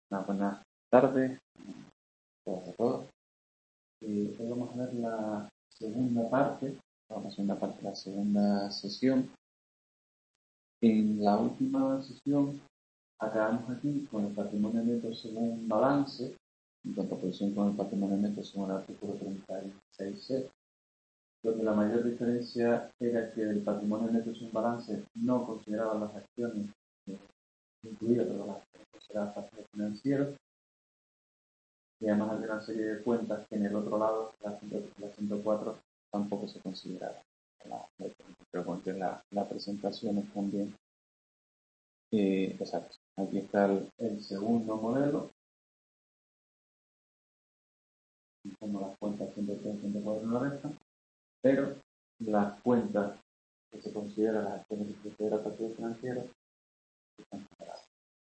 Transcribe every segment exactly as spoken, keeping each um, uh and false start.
Una buena tarde a todos. Eh, hoy vamos a ver la segunda parte, vamos a segunda parte, la segunda sesión. En la última sesión acabamos aquí con el patrimonio neto según balance, en contraposición con el patrimonio neto según el artículo treinta y seis C, donde la mayor diferencia era que el patrimonio neto según balance no consideraba las acciones eh, incluidas, pero las acciones consideradas pasivos financieros. Y además había una serie de cuentas que en el otro lado, la ciento cuatro, tampoco se consideraba. La, la, pero bueno, que la, la presentación es también eh, exacto. Aquí está el, el segundo modelo, como las cuentas ciento tres, ciento cuatro no restan, pero las cuentas que se consideran las acciones que se consideran pasivos financieros están separadas.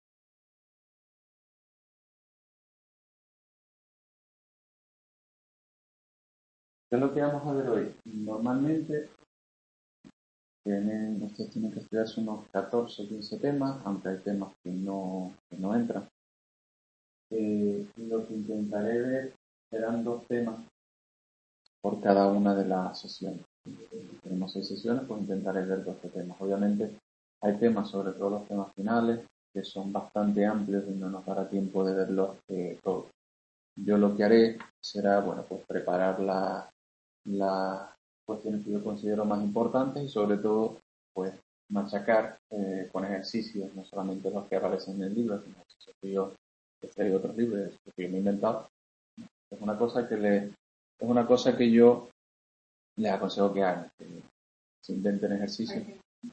¿Qué es lo que vamos a ver hoy? Normalmente tienen, ustedes tienen que estudiarse unos catorce o quince temas, aunque hay temas que no, que no entran. Eh, lo que intentaré ver serán dos temas por cada una de las sesiones. Tenemos seis sesiones, pues intentaré ver dos temas. Obviamente hay temas, sobre todo los temas finales, que son bastante amplios y no nos dará tiempo de verlos eh, todos. Yo lo que haré será, bueno, pues preparar las la cuestiones que yo considero más importantes y sobre todo, pues machacar eh, con ejercicios, no solamente los que aparecen en el libro, sino ejercicios que yo he traído otros libros, que yo me he inventado. Es una cosa que le, es una cosa que yo les aconsejo que hagan, que se inventen ejercicios.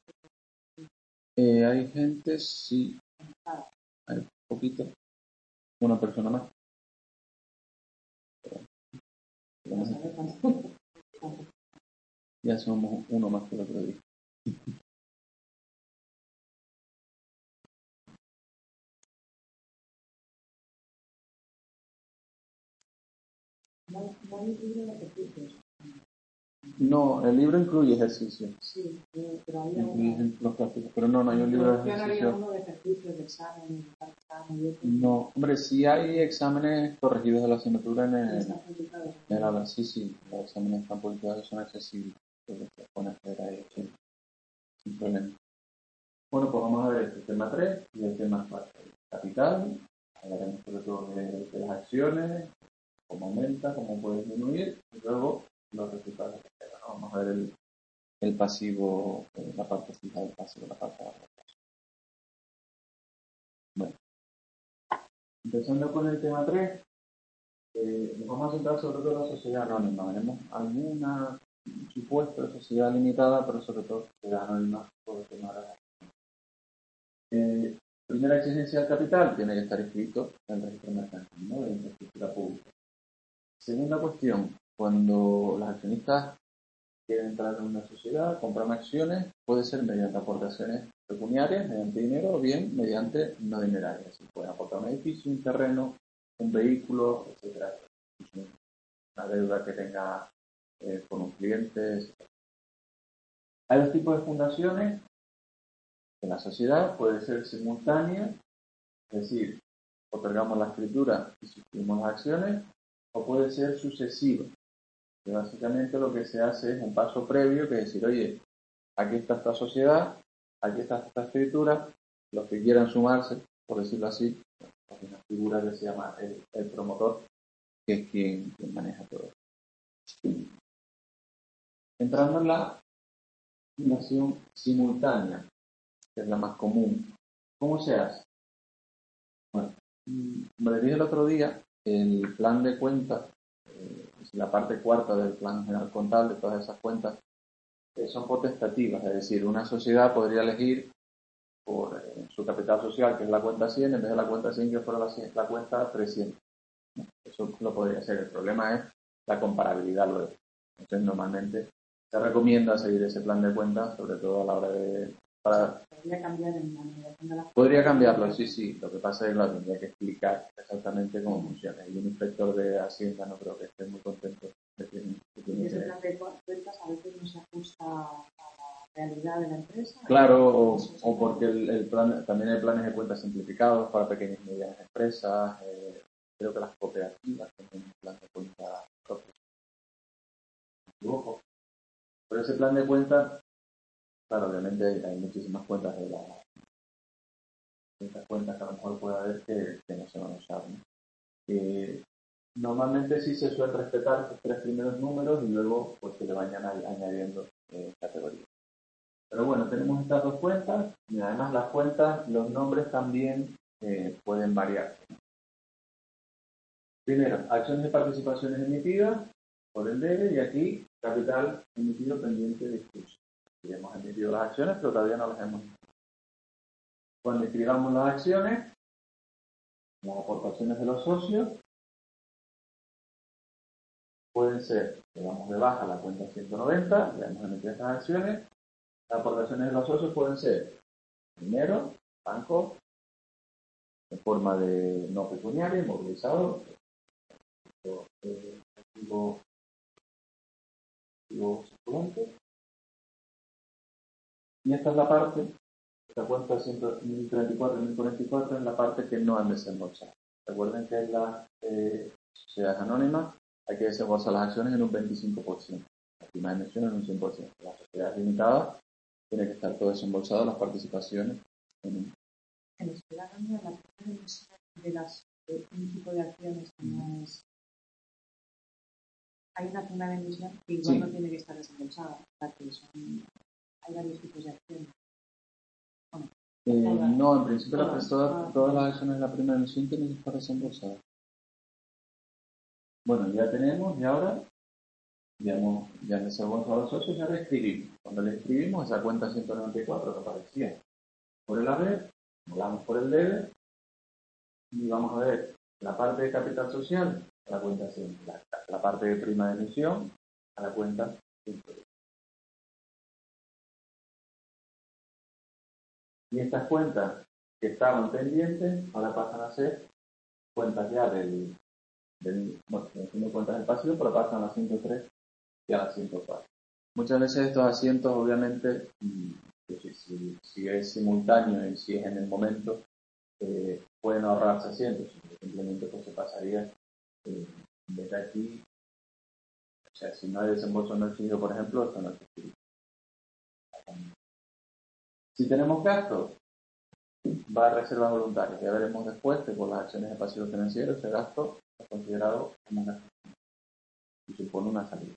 Eh, hay gente, sí, hay un poquito, una persona más. Ya somos uno más que el otro día. No, no hay libro de ejercicios. No, el libro incluye ejercicios. Sí, pero había incluye uno. Los prácticos, pero no, no hay un libro de ejercicios. Había uno de ejercicios, de examen, de examen y otro. No, hombre, sí hay exámenes corregidos de la asignatura en el... En la, sí, sí, los exámenes están publicados, son accesibles. Se pueden hacer ahí, sí, sin problema. Bueno, pues vamos a ver el tema tres y el tema cuatro. Capital, hablaremos sobre todo de, de las acciones, cómo aumenta, cómo puede disminuir, y luego los resultados que se dan, ¿no? Vamos a ver el, el pasivo, eh, la parte fija del pasivo, la parte de la parte. Bueno, empezando con el tema tres, eh, nos vamos a centrar sobre todo en la sociedad anónima. Veremos alguna supuesto de sociedad limitada, pero sobre todo sociedad anónima por el tema de la eh, primera exigencia del capital tiene que estar inscrito en el registro mercantil, ¿no? De infraestructura pública. Segunda cuestión, cuando los accionistas quieren entrar en una sociedad, comprar acciones, puede ser mediante aportaciones pecuniarias, mediante dinero, o bien mediante no dinerarias. Si pueden aportar un edificio, un terreno, un vehículo, etcétera. Una deuda que tenga eh, con un cliente, etcétera. Hay dos tipos de fundaciones en la sociedad, puede ser simultánea, es decir, otorgamos la escritura y suscribimos las acciones, o puede ser sucesiva, que básicamente lo que se hace es un paso previo, que es decir, oye, aquí está esta sociedad, aquí está esta escritura, los que quieran sumarse, por decirlo así, hay una figura que se llama el, el promotor, que es quien, quien maneja todo esto. Entrando en la fundación simultánea, que es la más común, ¿cómo se hace? Bueno, como les dije el otro día, el plan de cuentas, eh, es la parte cuarta del plan general contable, todas esas cuentas eh, son potestativas, es decir, una sociedad podría elegir por eh, su capital social, que es la cuenta cien, en vez de la cuenta cien que fuera la, la cuenta trescientos. Eso lo podría hacer. El problema es la comparabilidad luego. Entonces, normalmente se recomienda seguir ese plan de cuentas, sobre todo a la hora de... Para... Podría cambiar en la numeración de las... Podría cambiarlo, sí, sí. Lo que pasa es que lo tendría que explicar exactamente cómo funciona. Y un inspector de Hacienda no creo que esté muy contento de que... Y ese plan de cuentas a veces no se ajusta a la realidad de la empresa. Claro, o, o porque el, el plan, también hay planes de cuentas simplificados para pequeñas y medianas empresas. Eh, creo que las cooperativas tienen un plan de cuenta propio. Pero ese plan de cuenta, claro, obviamente hay, hay muchísimas cuentas de las muchas cuentas que a lo mejor puede haber que, que no se van a usar, ¿no? Eh, normalmente sí se suele respetar los tres primeros números y luego pues se le vayan a, añadiendo eh, categorías. Pero bueno, tenemos estas dos cuentas y además las cuentas, los nombres también eh, pueden variar. Primero, acciones de participaciones emitidas por el debe y aquí capital emitido pendiente de discurso. Ya hemos emitido las acciones, pero todavía no las hemos. Cuando escribamos las acciones, las aportaciones de los socios pueden ser, le damos de baja la cuenta ciento noventa, ya hemos emitido estas acciones. Las aportaciones de los socios pueden ser dinero, banco, en forma de no pecuniaria, inmovilizado, eh, activo, activo circulante. Y esta es la parte, esta cuenta mil treinta y cuatro y mil cuarenta y cuatro es la parte que no han desembolsado. Recuerden que en las eh, sociedades anónimas hay que desembolsar las acciones en un veinticinco por ciento, las primeras emisiones en un cien por ciento. Las sociedades limitadas tiene que estar todo desembolsado, las participaciones en un... En la sociedad anónima, la primera emisión de las de un tipo de acciones que no es. Hay una primera emisión que igual Sí. no tiene que estar desembolsada, o sea, que son, hay varios tipos de acciones. Bueno, Eh, todas, no, en principio todas, las, todas, todas, todas las acciones de la primera emisión tienen que estar desembolsadas. Bueno, ya tenemos, y ahora ya hemos ya han desembolsado los socios, ya le escribimos. Cuando le escribimos esa cuenta ciento noventa y cuatro que aparecía por el haber, volamos por el debe y vamos a ver la parte de capital social a la cuenta cien, la, la parte de prima de emisión a la cuenta ciento diez. Y estas cuentas que estaban pendientes ahora pasan a ser cuentas ya del, del bueno, no cuentas del pasivo, pero pasan a la ciento tres y a la ciento cuatro. Muchas veces estos asientos, obviamente, si, si, si es simultáneo y si es en el momento, eh, pueden ahorrarse asientos. Simplemente pues se pasaría eh, en vez de aquí, o sea, si no hay desembolso no exigido, por ejemplo, esto no existiría. Si tenemos gastos, va a reservas voluntarias. Ya veremos después que por las acciones de pasivo financiero ese gasto es considerado como un gasto y supone una salida.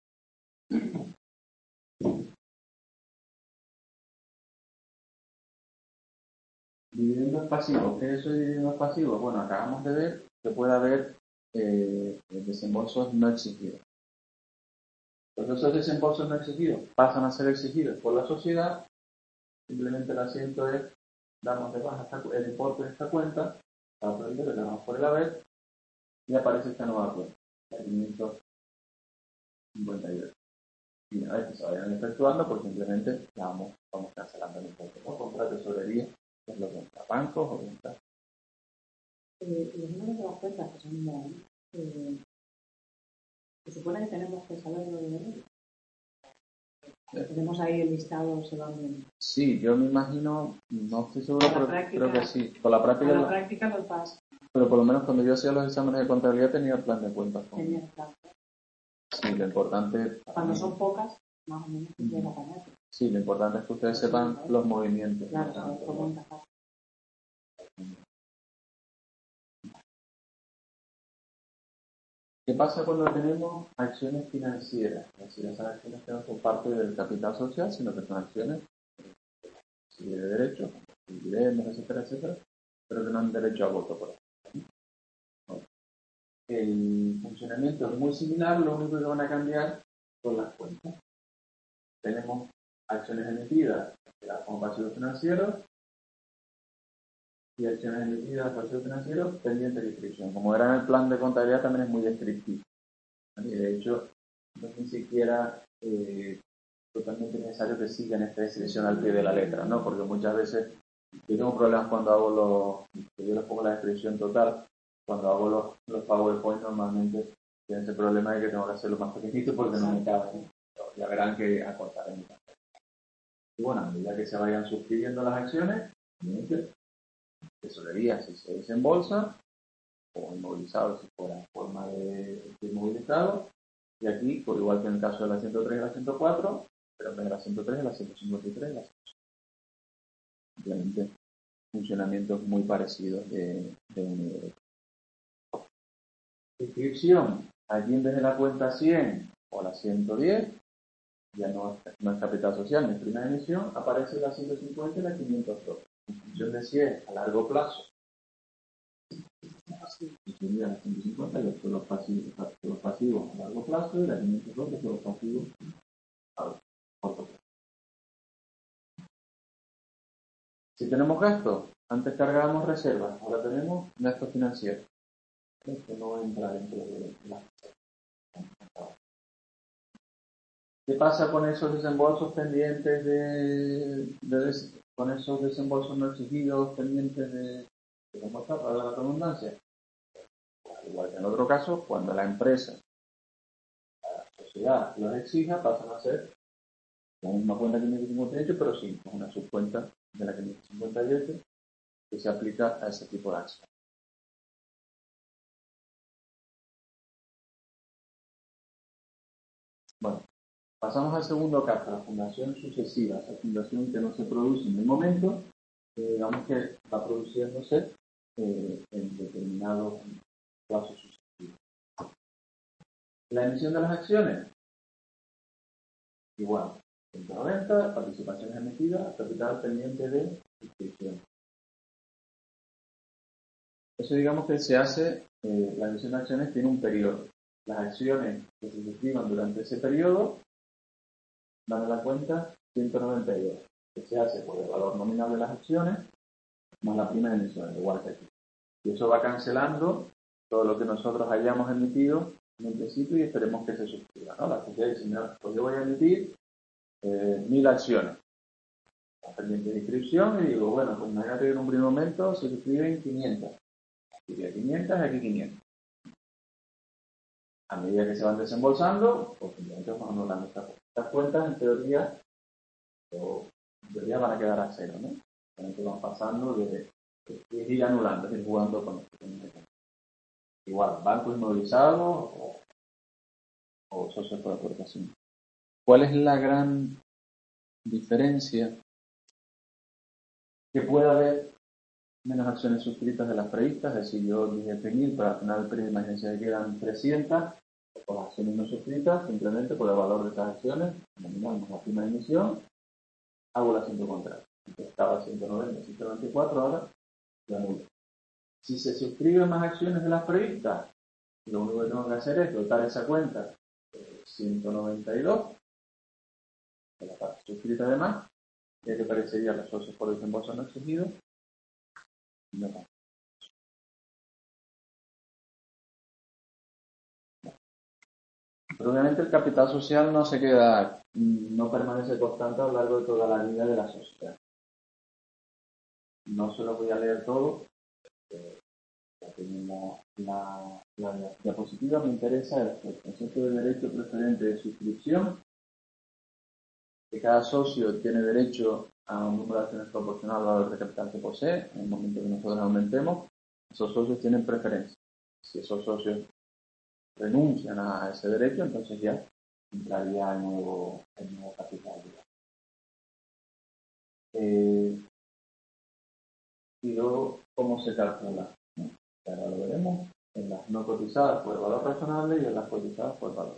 Dividendos pasivos. ¿Qué es eso de dividendos pasivos? Bueno, acabamos de ver que puede haber eh, desembolsos no exigidos. Pues esos desembolsos no exigidos pasan a ser exigidos por la sociedad. Simplemente el asiento es, damos de baja esta, el importe de esta cuenta, está prohibido, le damos por el haber y aparece esta nueva cuenta, la quinientos cincuenta y dos. Y una vez que se vayan efectuando, pues simplemente la vamos, vamos cancelando el importe. ¿No? Compra tesorería, que es lo que entra bancos o ventas. Eh, los números de las cuentas que son de ahí, eh, se supone que tenemos que saberlo de memoria. Tenemos ahí el listado, se va viendo. Sí, yo me imagino, no estoy seguro, Con la pero práctica- creo que sí. Con la práctica, A la lo- práctica lo pasa. pero por lo menos cuando yo hacía los exámenes de contabilidad tenía el plan de cuentas. con- Tenía el plan. Sí, lo importante, Cuando son pocas, más o menos Ujú. llega a pagar. sí, lo importante es que ustedes sepan los movimientos. Claro, ¿no? saber cómo encajar. ¿Qué pasa cuando tenemos acciones financieras? Es decir, esas acciones que no son parte del capital social, sino que son acciones sí, de derecho, dividendos, etcétera, etcétera, pero que no han derecho a voto, por ejemplo. Bueno, el funcionamiento es muy similar, lo único que van a cambiar son las cuentas. Tenemos acciones emitidas como pasivos financieros y acciones emitidas pasivos financieros pendientes de inscripción. Como verán, el plan de contabilidad también es muy descriptivo. Y de hecho, no es ni siquiera eh, totalmente necesario que sigan esta descripción al pie de la letra, ¿no? Porque muchas veces yo tengo problemas cuando hago los, yo les pongo la descripción total, cuando hago los, los PowerPoint normalmente tienen ese problema de que tengo que hacerlo más pequeñito porque no me cabe. Ya verán que acortaré mi Y bueno, a medida que se vayan suscribiendo las acciones, tesorería si se desembolsa, o inmovilizado si fuera en forma de, de inmovilizado, y aquí, por igual que en el caso de la ciento tres y la ciento cuatro, pero en vez de la ciento tres, la ciento cincuenta y tres, la simplemente funcionamientos muy parecidos de, de un y de otro. Inscripción, aquí en vez de la cuenta cien o la ciento diez, ya no, no es capital social ni primera emisión, aparece la ciento cincuenta y la quinientos dos. En función de si es a largo plazo, sería la ciento cincuenta, que son los pasivos, los pasivos a largo plazo, y la quinientos dos, que son los pasivos a corto plazo. Si tenemos gastos, antes cargábamos reservas, ahora tenemos gastos financieros. Esto no entra dentro de la. ¿Qué pasa con esos desembolsos pendientes de, de, de con esos desembolsos no exigidos pendientes de, de cómo está para la redundancia? Igual que en otro caso, cuando la empresa, la sociedad los exija, pasan a ser la misma cuenta quinientos cincuenta y ocho, pero sí, es una subcuenta de la quinientos cincuenta y ocho que se aplica a ese tipo de acción. Bueno, pasamos al segundo caso, la fundación sucesiva, esa fundación que no se produce en el momento, eh, digamos que va produciéndose eh, en determinados plazos sucesivos. La emisión de las acciones, igual, ciento noventa, participaciones emitidas, capital pendiente de inscripción. Eso digamos que se hace, eh, la emisión de acciones tiene un periodo. Las acciones que se suscriban durante ese periodo dan a la cuenta ciento noventa y dos, que se hace por el valor nominal de las acciones más la prima de emisión, igual que aquí. Y eso va cancelando todo lo que nosotros hayamos emitido en un principio y esperemos que se suscriba, ¿no? La sociedad dice, mira, pues yo voy a emitir eh, mil acciones. Está pendiente de inscripción y digo, bueno, pues imagínate que en un primer momento se suscriben quinientas. Aquí quinientas, aquí quinientas. A medida que se van desembolsando, pues simplemente vamos anulando estas, estas cuentas, en teoría, o, en teoría van a quedar a cero, ¿no? Simplemente van pasando de, de, de ir anulando, de ir jugando con esto. Igual, bancos inmovilizados o, o socios por aportación. ¿Cuál es la gran diferencia que puede haber menos acciones suscritas de las previstas? Es decir, yo dije mil, pero al final el periodo, imagínense que quedan trescientas, con las acciones no suscritas, simplemente por el valor de estas acciones, nominamos la prima de emisión, hago la ciento contraria. Entonces estaba ciento noventa, ciento veinticuatro, ahora la anulo. Si se suscriben más acciones de las previstas, lo único que tengo que hacer es dotar esa cuenta de ciento noventa y dos, de la parte suscrita además, ya que aparecería los socios por desembolso no exigido, y no más. Pero obviamente el capital social no se queda, no permanece constante a lo largo de toda la vida de la sociedad. No se lo voy a leer todo, eh, ya tenemos la, la, la diapositiva. Me interesa el concepto de derecho preferente de suscripción, que cada socio tiene derecho a un número de acciones proporcional al valor de capital que posee. En el momento que nosotros aumentemos, esos socios tienen preferencia. Si esos socios renuncian a ese derecho, entonces ya entraría el nuevo, el nuevo capital. Eh, y luego, ¿cómo se calcula? ¿No? Ahora lo veremos en las no cotizadas por el valor razonable y en las cotizadas por el valor.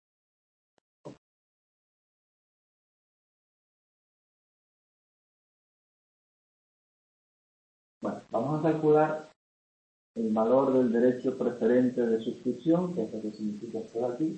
Bueno, vamos a calcular el valor del derecho preferente de suscripción, que es lo que significa esto de aquí.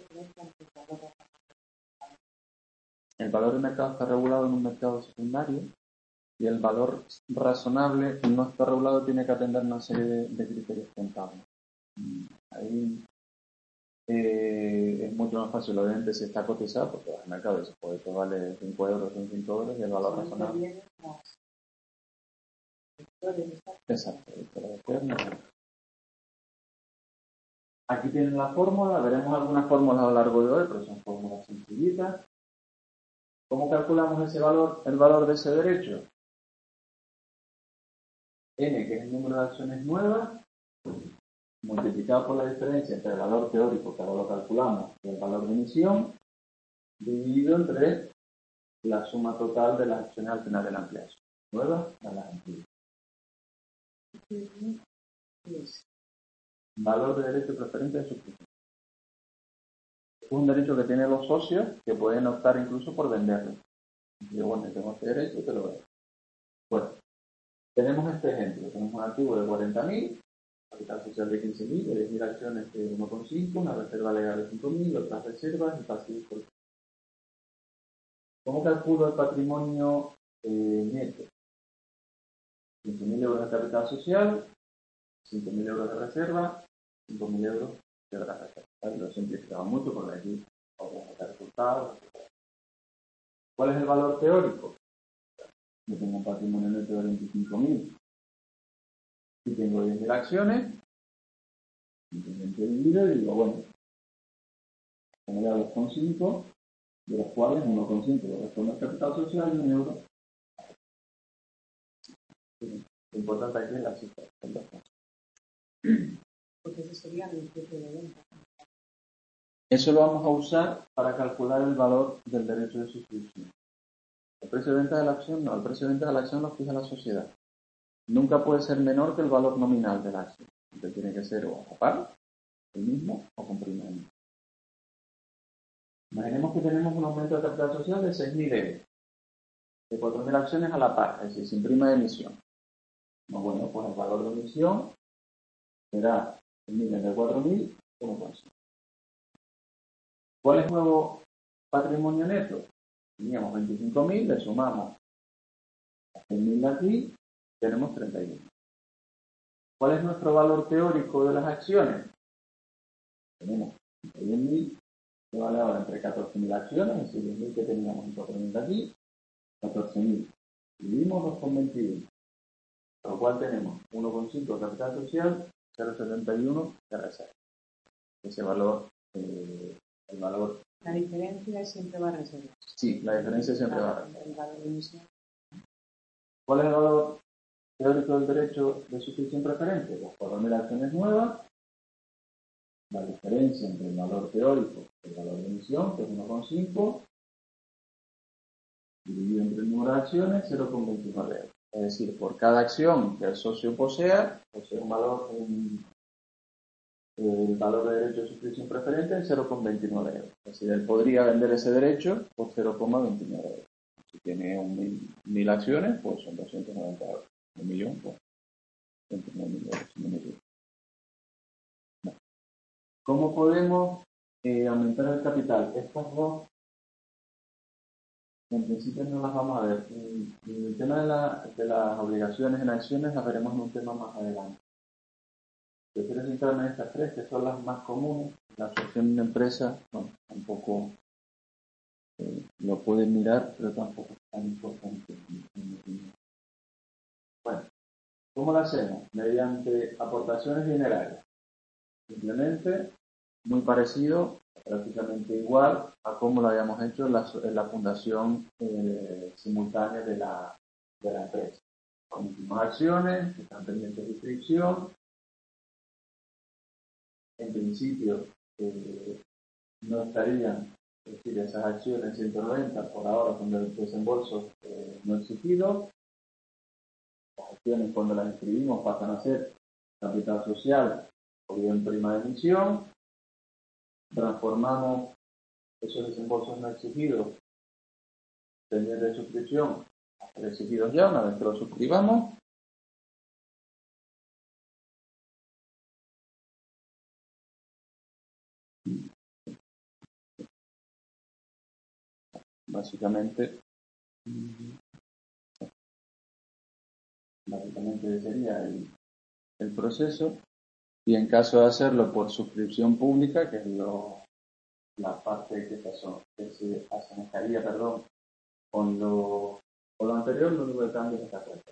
El valor de mercado está regulado en un mercado secundario y el valor razonable no está regulado, tiene que atender una serie de, de criterios contables. Ahí eh, es mucho más fácil, obviamente, si está cotizado, porque el mercado dice, pues esto vale cinco euros, son cinco euros, y el valor razonable. Exacto. Aquí tienen la fórmula, veremos algunas fórmulas a lo largo de hoy, pero son fórmulas sencillitas. ¿Cómo calculamos ese valor, el valor de ese derecho? N, que es el número de acciones nuevas, multiplicado por la diferencia entre el valor teórico, que ahora lo calculamos, y el valor de emisión, dividido entre la suma total de las acciones al final de la ampliación. Nuevas a las antiguas. Valor de derecho preferente de suscripción. Es un derecho que tienen los socios que pueden optar incluso por venderlo. Yo, bueno, tengo este derecho, te lo doy. Bueno, tenemos este ejemplo. Tenemos un activo de cuarenta mil, capital social de quince mil, de diez mil acciones de uno coma cinco, una reserva legal de cinco mil, otras reservas y pasivos por... ¿Cómo calculo el patrimonio eh, neto? quince mil euros de capital social, cinco mil euros de reserva, cinco mil euros de otras reservas. Lo simplificaba mucho porque aquí vamos a sacar resultados. ¿Cuál es el valor teórico? Yo tengo un patrimonio neto de veinticinco mil y tengo diez mil acciones, simplemente divido y digo, bueno, tengo ya dos coma cinco, de los cuales uno coma cinco lo responde al capital social y un euro. Lo importante aquí es la cifra. Porque ese sería el precio de venta. Eso lo vamos a usar para calcular el valor del derecho de suscripción. El precio de venta de la acción no, el precio de venta de la acción lo fija la sociedad. Nunca puede ser menor que el valor nominal de la acción. Entonces tiene que ser o a par, el mismo, o con prima de emisión. Imaginemos que tenemos un aumento de capital social de seis mil euros, de cuatro mil acciones a la par, es decir, sin prima de emisión. No, bueno, pues el valor de emisión será el mil entre cuatro mil, como pues. ¿Cuál es el nuevo patrimonio neto? Teníamos veinticinco mil, le sumamos a seis mil de aquí, tenemos treinta y uno. ¿Cuál es nuestro valor teórico de las acciones? Tenemos treinta y un mil, que vale ahora entre catorce mil acciones, es decir, diez mil que teníamos en cuatro mil de aquí, catorce mil. Dividimos dos coma veintiuno, por lo cual tenemos uno coma cinco de capital social, cero coma setenta y uno de reserva. Ese valor, eh, el valor... La diferencia siempre va a reserva. Sí, la diferencia siempre va a reserva. El valor de emisión. ¿Cuál es el valor teórico del derecho de suscripción preferente? Las cuatro mil acciones nuevas, la diferencia entre el valor teórico y el valor de emisión, que es uno coma cinco, dividido entre el número de acciones, cero coma veintinueve euros. Es decir, por cada acción que el socio posea, posee un valor, un, el valor de derecho de suscripción preferente es cero coma veintinueve euros. Es decir, él podría vender ese derecho por cero coma veintinueve euros. Si tiene un mil, mil acciones, pues son doscientos noventa euros. Un millón, pues veintinueve mil euros. Un millón. ¿Cómo podemos eh, aumentar el capital? Estas dos, en principio, no las vamos a ver. El tema de, la, de las obligaciones en acciones las veremos en un tema más adelante. Yo quiero centrarme en estas tres, que son las más comunes. La asociación de una empresa, bueno, tampoco eh, lo pueden mirar, pero tampoco es tan importante. Bueno, ¿cómo lo hacemos? Mediante aportaciones generales. Simplemente, muy parecido, prácticamente igual a como lo habíamos hecho en la, en la fundación eh, simultánea de la, de la empresa. Emitimos acciones que están pendientes de inscripción. En principio, eh, no estarían, es decir, esas acciones ciento noventa por ahora con el desembolso eh, no exigido. Las acciones, cuando las inscribimos, pasan a ser capital social o bien prima de emisión. Transformamos esos desembolsos no exigidos pendientes de suscripción a ser exigidos ya una vez que lo suscribamos. Básicamente, básicamente sería el, el proceso, y en caso de hacerlo por suscripción pública, que es lo, la parte que se, que se asemejaría, perdón, con lo, con lo anterior, lo único que cambia es esta cuenta.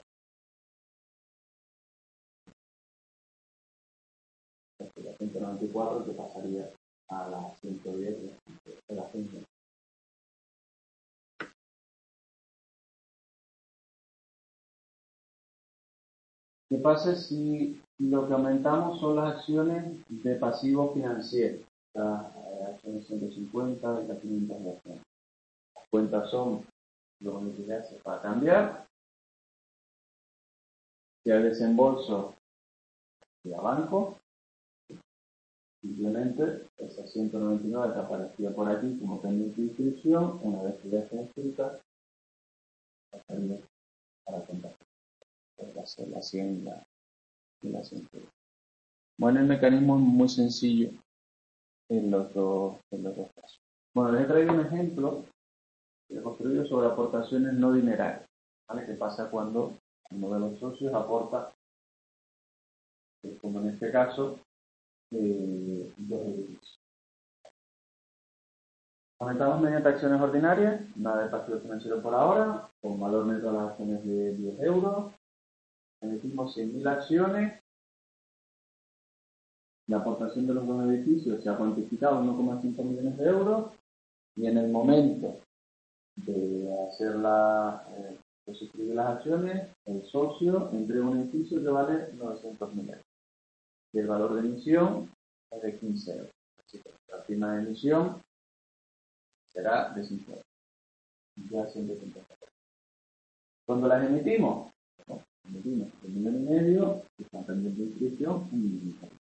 La ciento noventa y cuatro que pasaría a la ciento diez de la ciento. ¿Qué pasa si lo que aumentamos son las acciones de pasivo financiero? Las eh, acciones ciento cincuenta y las quinientas de acciones. Las cuentas son lo único que hace para cambiar. Si hay desembolso y a banco, simplemente esa ciento noventa y nueve que aparecía por aquí como pendiente de inscripción, una vez que ya esté inscrita, pasaría para contar. La cien y la, y la cien. Bueno, el mecanismo es muy sencillo en los dos, en los dos casos. Bueno, les he traído un ejemplo que he construido sobre aportaciones no dinerarias. ¿Vale? ¿Qué pasa cuando uno de los socios aporta, como en este caso, eh, dos edificios? Aumentamos mediante acciones ordinarias, nada de pasivo financiero por ahora, con valor neto de las acciones de diez euros. Emitimos cien mil acciones. La aportación de los dos edificios se ha cuantificado en uno coma cinco millones de euros y en el momento de hacer la, eh, de suscribir las acciones, el socio entrega un edificio que vale novecientos mil euros. Y el valor de emisión es de quince euros. Así que la prima de emisión será de cinco euros. Ya ciento cincuenta. Cuando las emitimos, ¿no? Emitimos un millón y medio y están pendientes de inscripción un millón y medio.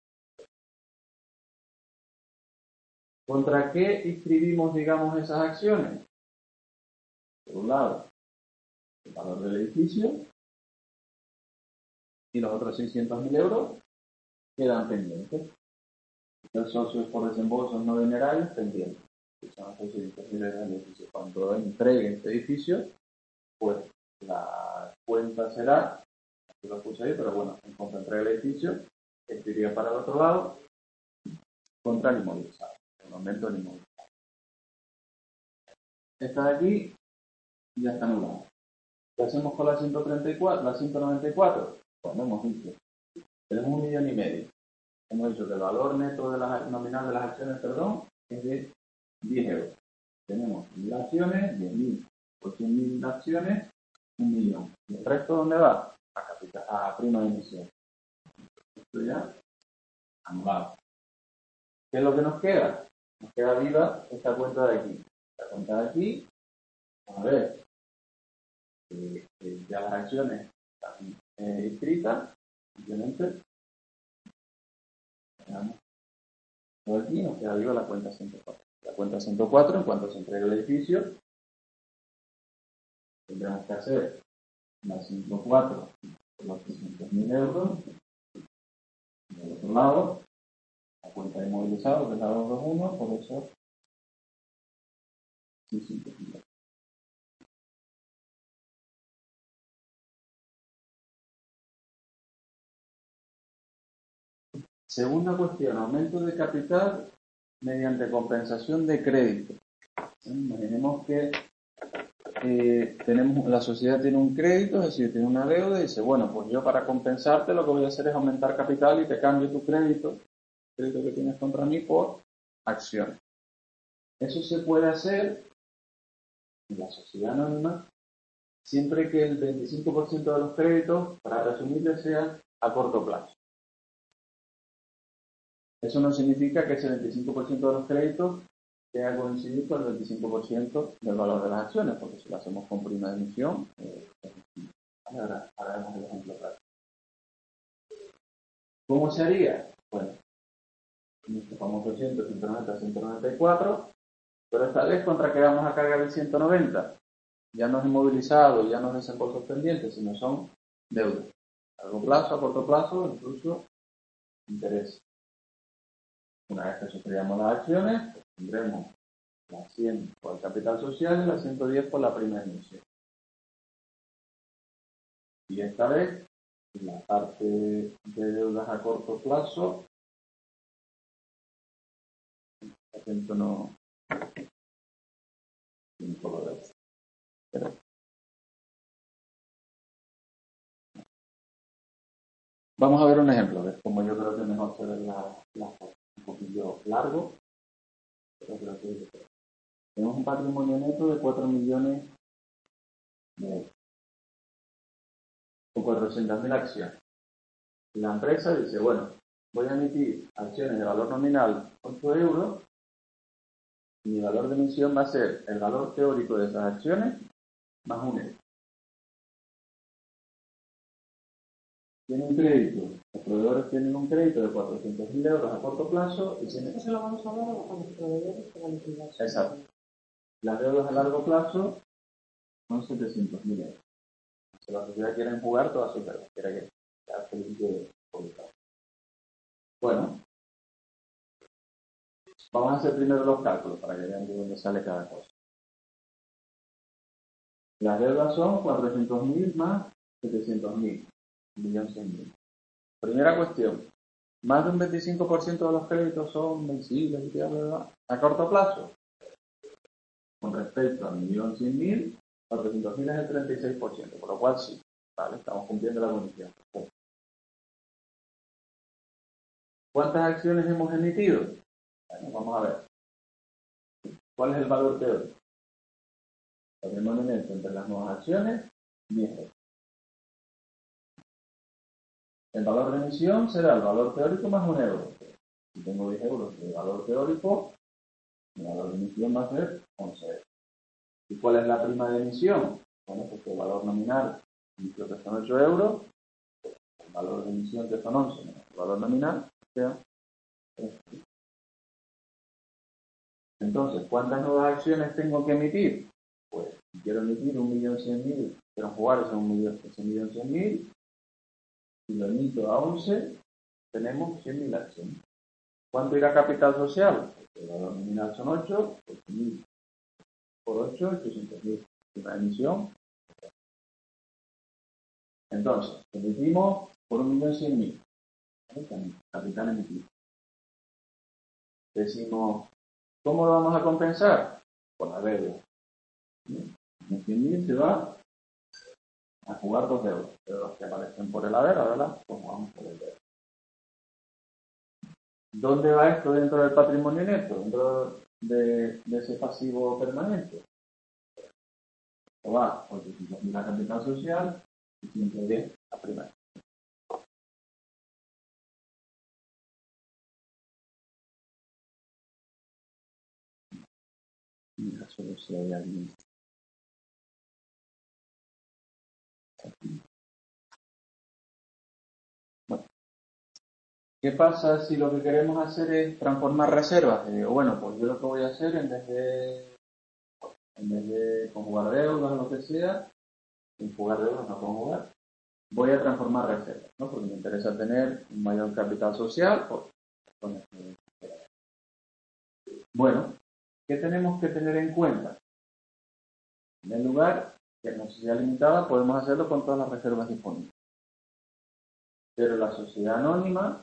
¿Contra qué inscribimos, digamos, esas acciones? Por un lado, el valor del edificio y los otros seiscientos mil euros quedan pendientes. Los socios por desembolsos no dinerarios pendientes. Que son seiscientos mil euros del edificio. Cuando entregue este edificio, pues la cuenta será, aquí lo puse ahí, pero bueno, en cuanto entregue el edificio, esto iría para el otro lado contra el inmovilizado, el aumento del inmovilizado. Esta de aquí ya está anulada. ¿Qué hacemos con la ciento treinta y cuatro, la ciento noventa y cuatro? Bueno, hemos dicho, tenemos un millón y medio. Hemos dicho que el valor neto de las, nominal de las acciones, perdón, es de diez euros. Tenemos mil acciones, diez mil por cien mil acciones, un millón. ¿Y el resto dónde va? A, capital, a prima de emisión. Esto ya anulado. ¿Qué es lo que nos queda? Nos queda viva esta cuenta de aquí. La cuenta de aquí, a ver, eh, eh, ya las acciones están eh, inscritas, simplemente veamos todo aquí, nos queda viva la cuenta ciento cuatro. La cuenta ciento cuatro, en cuanto se entregue el edificio, tendremos que hacer la ciento cuatro por los trescientos mil euros. Y del otro lado, la cuenta de inmovilizado, que es la doscientos veintiuno, por eso seiscientos mil euros. Segunda cuestión, aumento de capital mediante compensación de crédito. Imaginemos que eh, tenemos, la sociedad tiene un crédito, es decir, tiene una deuda y dice, bueno, pues yo para compensarte lo que voy a hacer es aumentar capital y te cambio tu crédito, el crédito que tienes contra mí, por acciones. Eso se puede hacer en la sociedad anónima siempre que el veinticinco por ciento de los créditos, para resumirlo, sean a corto plazo. Eso no significa que ese veinticinco por ciento de los créditos tenga que coincidir con el veinticinco por ciento del valor de las acciones, porque si lo hacemos con prima de emisión, eh, ahora, ahora vemos el ejemplo práctico. ¿Cómo se haría? Bueno, nuestro famoso cien, ciento noventa, ciento noventa y cuatro, pero esta vez contra que vamos a cargar el ciento noventa. Ya no es inmovilizado, ya no es desembolsos pendientes, sino son deudas. A largo plazo, a corto plazo, incluso interés. Una vez que suscribamos las acciones, pues tendremos la cien por el capital social y la ciento diez por la prima de emisión. Y esta vez, la parte de deudas a corto plazo, atento no, un poco de pero, vamos a ver un ejemplo, ¿ves? Como yo creo que mejor se ve la, la foto, un poquillo largo, pero creo que es. Tenemos un patrimonio neto de cuatro millones de euros, o cuatrocientas mil acciones. La empresa dice, bueno, voy a emitir acciones de valor nominal ocho euros, y mi valor de emisión va a ser el valor teórico de esas acciones más un euro. Tiene un crédito, los proveedores tienen un crédito de cuatrocientos mil euros a corto plazo y tienen... Eso lo vamos a hablar a los proveedores de la liquidez. Exacto. Las deudas a largo plazo son setecientos mil euros. Si la sociedad quiere jugar todas sus deudas, quiere que sea feliz de publicar. Bueno, vamos a hacer primero los cálculos para que vean de dónde sale cada cosa. Las deudas son cuatrocientos mil más setecientos mil, un millón cien mil. Primera cuestión, más de un veinticinco por ciento de los créditos son vencibles y ¿verdad? A corto plazo. Con respecto al millón cien mil, cuatrocientos mil es el treinta y seis por ciento, por lo cual sí, ¿vale? Estamos cumpliendo la condición. ¿Cuántas acciones hemos emitido? Bueno, vamos a ver. ¿Cuál es el valor teórico? Patrimonio neto entre las nuevas acciones, diez euros. El valor de emisión será el valor teórico más un euro. Si tengo diez euros de valor teórico, el valor de emisión va a ser once euros. ¿Y cuál es la prima de emisión? Bueno, pues el valor nominal, inicio que son ocho euros, el valor de emisión que son once, menos el valor nominal, o sea, tres. Entonces, ¿cuántas nuevas acciones tengo que emitir? Pues, si quiero emitir un millón cien mil, quiero jugar ese un millón, ese millón cien mil, si lo emito a once, tenemos cien mil acciones. ¿Cuánto irá a capital social? El valor nominal son ocho, ocho mil por ocho, ochocientos mil. Una emisión. Entonces, emitimos por un millón cien mil. Capital emitido. Decimos, ¿cómo lo vamos a compensar? Con la deuda. En cien mil se va a jugar dos euros. Pero los que aparecen por el haber, ¿verdad? Pues vamos por el deuda. ¿Dónde va esto dentro del patrimonio neto? Dentro de, de ese pasivo permanente. Esto va ochocientos mil a capital social y ciento diez a primaria. Mira, solo si hay alguien. Bueno, ¿qué pasa si lo que queremos hacer es transformar reservas? Y digo, bueno, pues yo lo que voy a hacer en vez de en vez de conjugar deudas o lo que sea, en jugar deudas no conjugar, voy a transformar reservas, ¿no? Porque me interesa tener un mayor capital social. Pues, con esto. Bueno, ¿qué tenemos que tener en cuenta? En el lugar que en la sociedad limitada podemos hacerlo con todas las reservas disponibles. Pero la sociedad anónima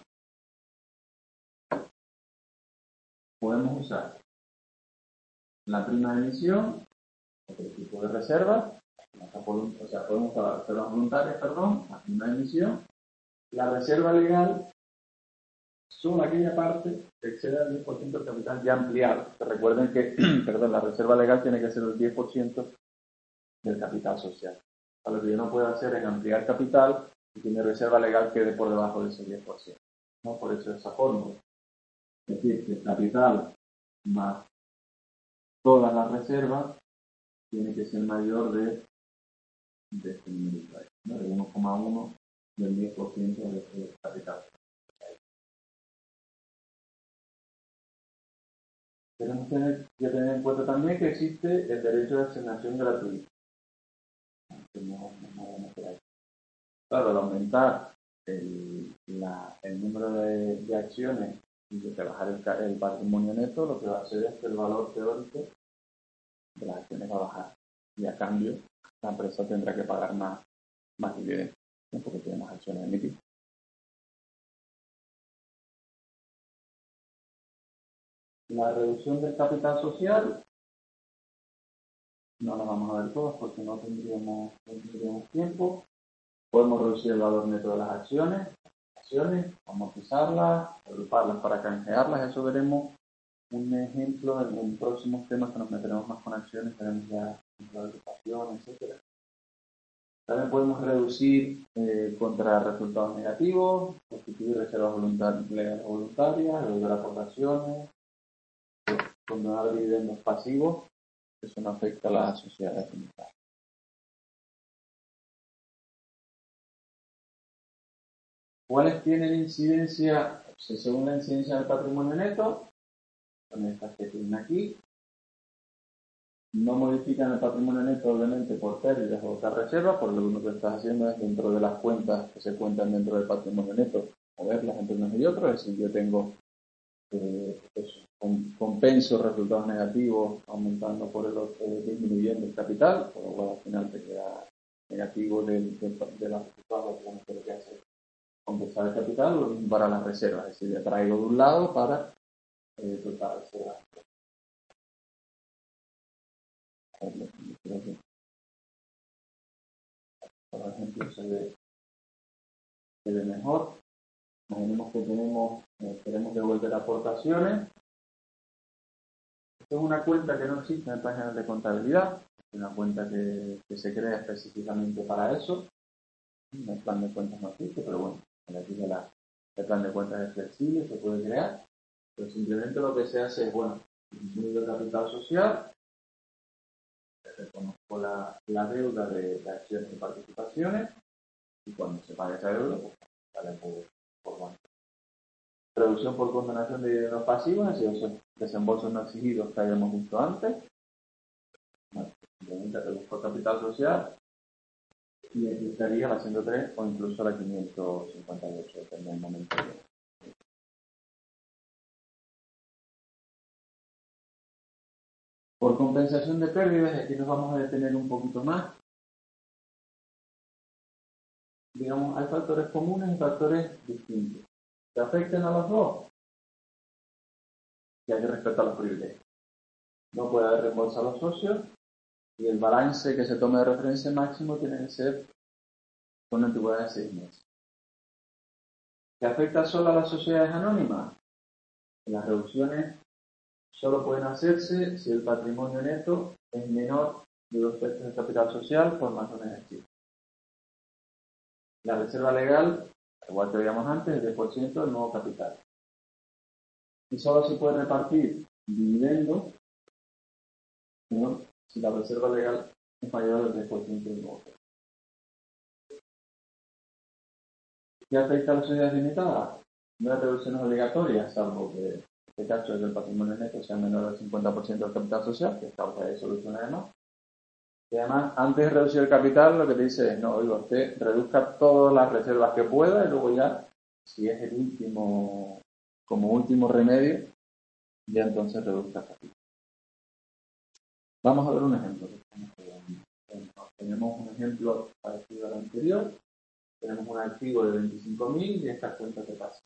podemos usar la prima de emisión, otro tipo de reserva, o sea, podemos usar reservas voluntarias, perdón, la prima de emisión. La reserva legal son aquella parte que exceda el diez por ciento del capital ya ampliado. Que recuerden que perdón, la reserva legal tiene que ser el diez por ciento del capital social. A lo que yo no puedo hacer es ampliar capital y que mi reserva legal quede por debajo de ese diez por ciento. ¿No? Por eso esa fórmula. Es decir, que el capital más todas las reservas tiene que ser mayor de, de este número, ¿no? De uno coma uno del diez por ciento de este capital. Tenemos que tener, que tener en cuenta también que existe el derecho de asignación gratuita. No, no, no, claro, al aumentar el, la, el número de, de acciones y de rebajar el, el patrimonio neto, lo que va a hacer es que el valor teórico de las acciones va a bajar. Y a cambio, la empresa tendrá que pagar más, más dividendos, ¿no? Porque tiene más acciones emitidas. La reducción del capital social no la vamos a ver todas porque no tendríamos, no tendríamos tiempo. Podemos reducir el valor neto de las acciones, acciones, amortizarlas, agruparlas para canjearlas. Eso veremos un ejemplo en, en próximos temas que nos meteremos más con acciones, veremos ya la agrupación, etcétera. También podemos reducir eh, contra resultados negativos, constituir reservas voluntarias, legales voluntarias, reducir aportaciones, condonar dividendos pasivos. Eso no afecta a las sociedades limitadas. ¿Cuáles tienen incidencia? Según la incidencia del patrimonio neto, son estas que tienen aquí. No modifican el patrimonio neto, obviamente, por pérdidas o otras reservas, por lo que uno que estás haciendo es dentro de las cuentas que se cuentan dentro del patrimonio neto, moverlas entre unos y otros. Es decir, yo tengo eh, eso, compenso resultados negativos aumentando por el otro, eh, disminuyendo el capital, por lo cual al final te queda negativo de, de, de los resultados, que lo que hace compensar el capital, lo mismo para las reservas, es decir, ya traigo de un lado para eh, total reserva. Por ejemplo, se ve, se ve mejor. Imaginemos que tenemos, eh, queremos devolver aportaciones. Esta es una cuenta que no existe en páginas de contabilidad, es una cuenta que, que se crea específicamente para eso. El plan de cuentas no existe, pero bueno, aquí la, el plan de cuentas es flexible, se puede crear. Pero simplemente lo que se hace es, bueno, disminuir el capital social, reconozco la, la deuda de, de acciones y participaciones, y cuando se pague esa deuda, pues sale por, por banco. Reducción por condonación de dividendos pasivos, es decir, esos desembolsos no exigidos que habíamos visto antes. Bueno, simplemente reduzco el capital social y aquí estaría la ciento tres o incluso la quinientos cincuenta y ocho, depende del momento. Por compensación de pérdidas, aquí nos vamos a detener un poquito más. Digamos, hay factores comunes y factores distintos. ¿Se afectan a los dos? Y hay que respetar los privilegios. No puede haber reembolso a los socios y el balance que se tome de referencia máximo tiene que ser con una antigüedad de seis meses. ¿Se afecta solo a las sociedades anónimas? Las reducciones solo pueden hacerse si el patrimonio neto es menor de dos tercios del capital social por más de un ejercicio. La reserva legal, igual que veíamos antes, es diez por ciento del nuevo capital. Y solo se puede repartir dividendos ¿no? si la reserva legal es mayor del diez por ciento del nuevo capital. ¿Qué afecta a las sociedades limitadas? No hay reducciones obligatorias, salvo que en este caso el patrimonio neto sea menor del cincuenta por ciento del capital social, que es causa de solución además. Y además, antes de reducir el capital, lo que te dice es, no, oiga, usted reduzca todas las reservas que pueda y luego ya, si es el último, como último remedio, ya entonces reduzca el capital. Vamos a ver un ejemplo. Tenemos un ejemplo parecido al anterior. Tenemos un activo de veinticinco mil y estas cuentas de paso.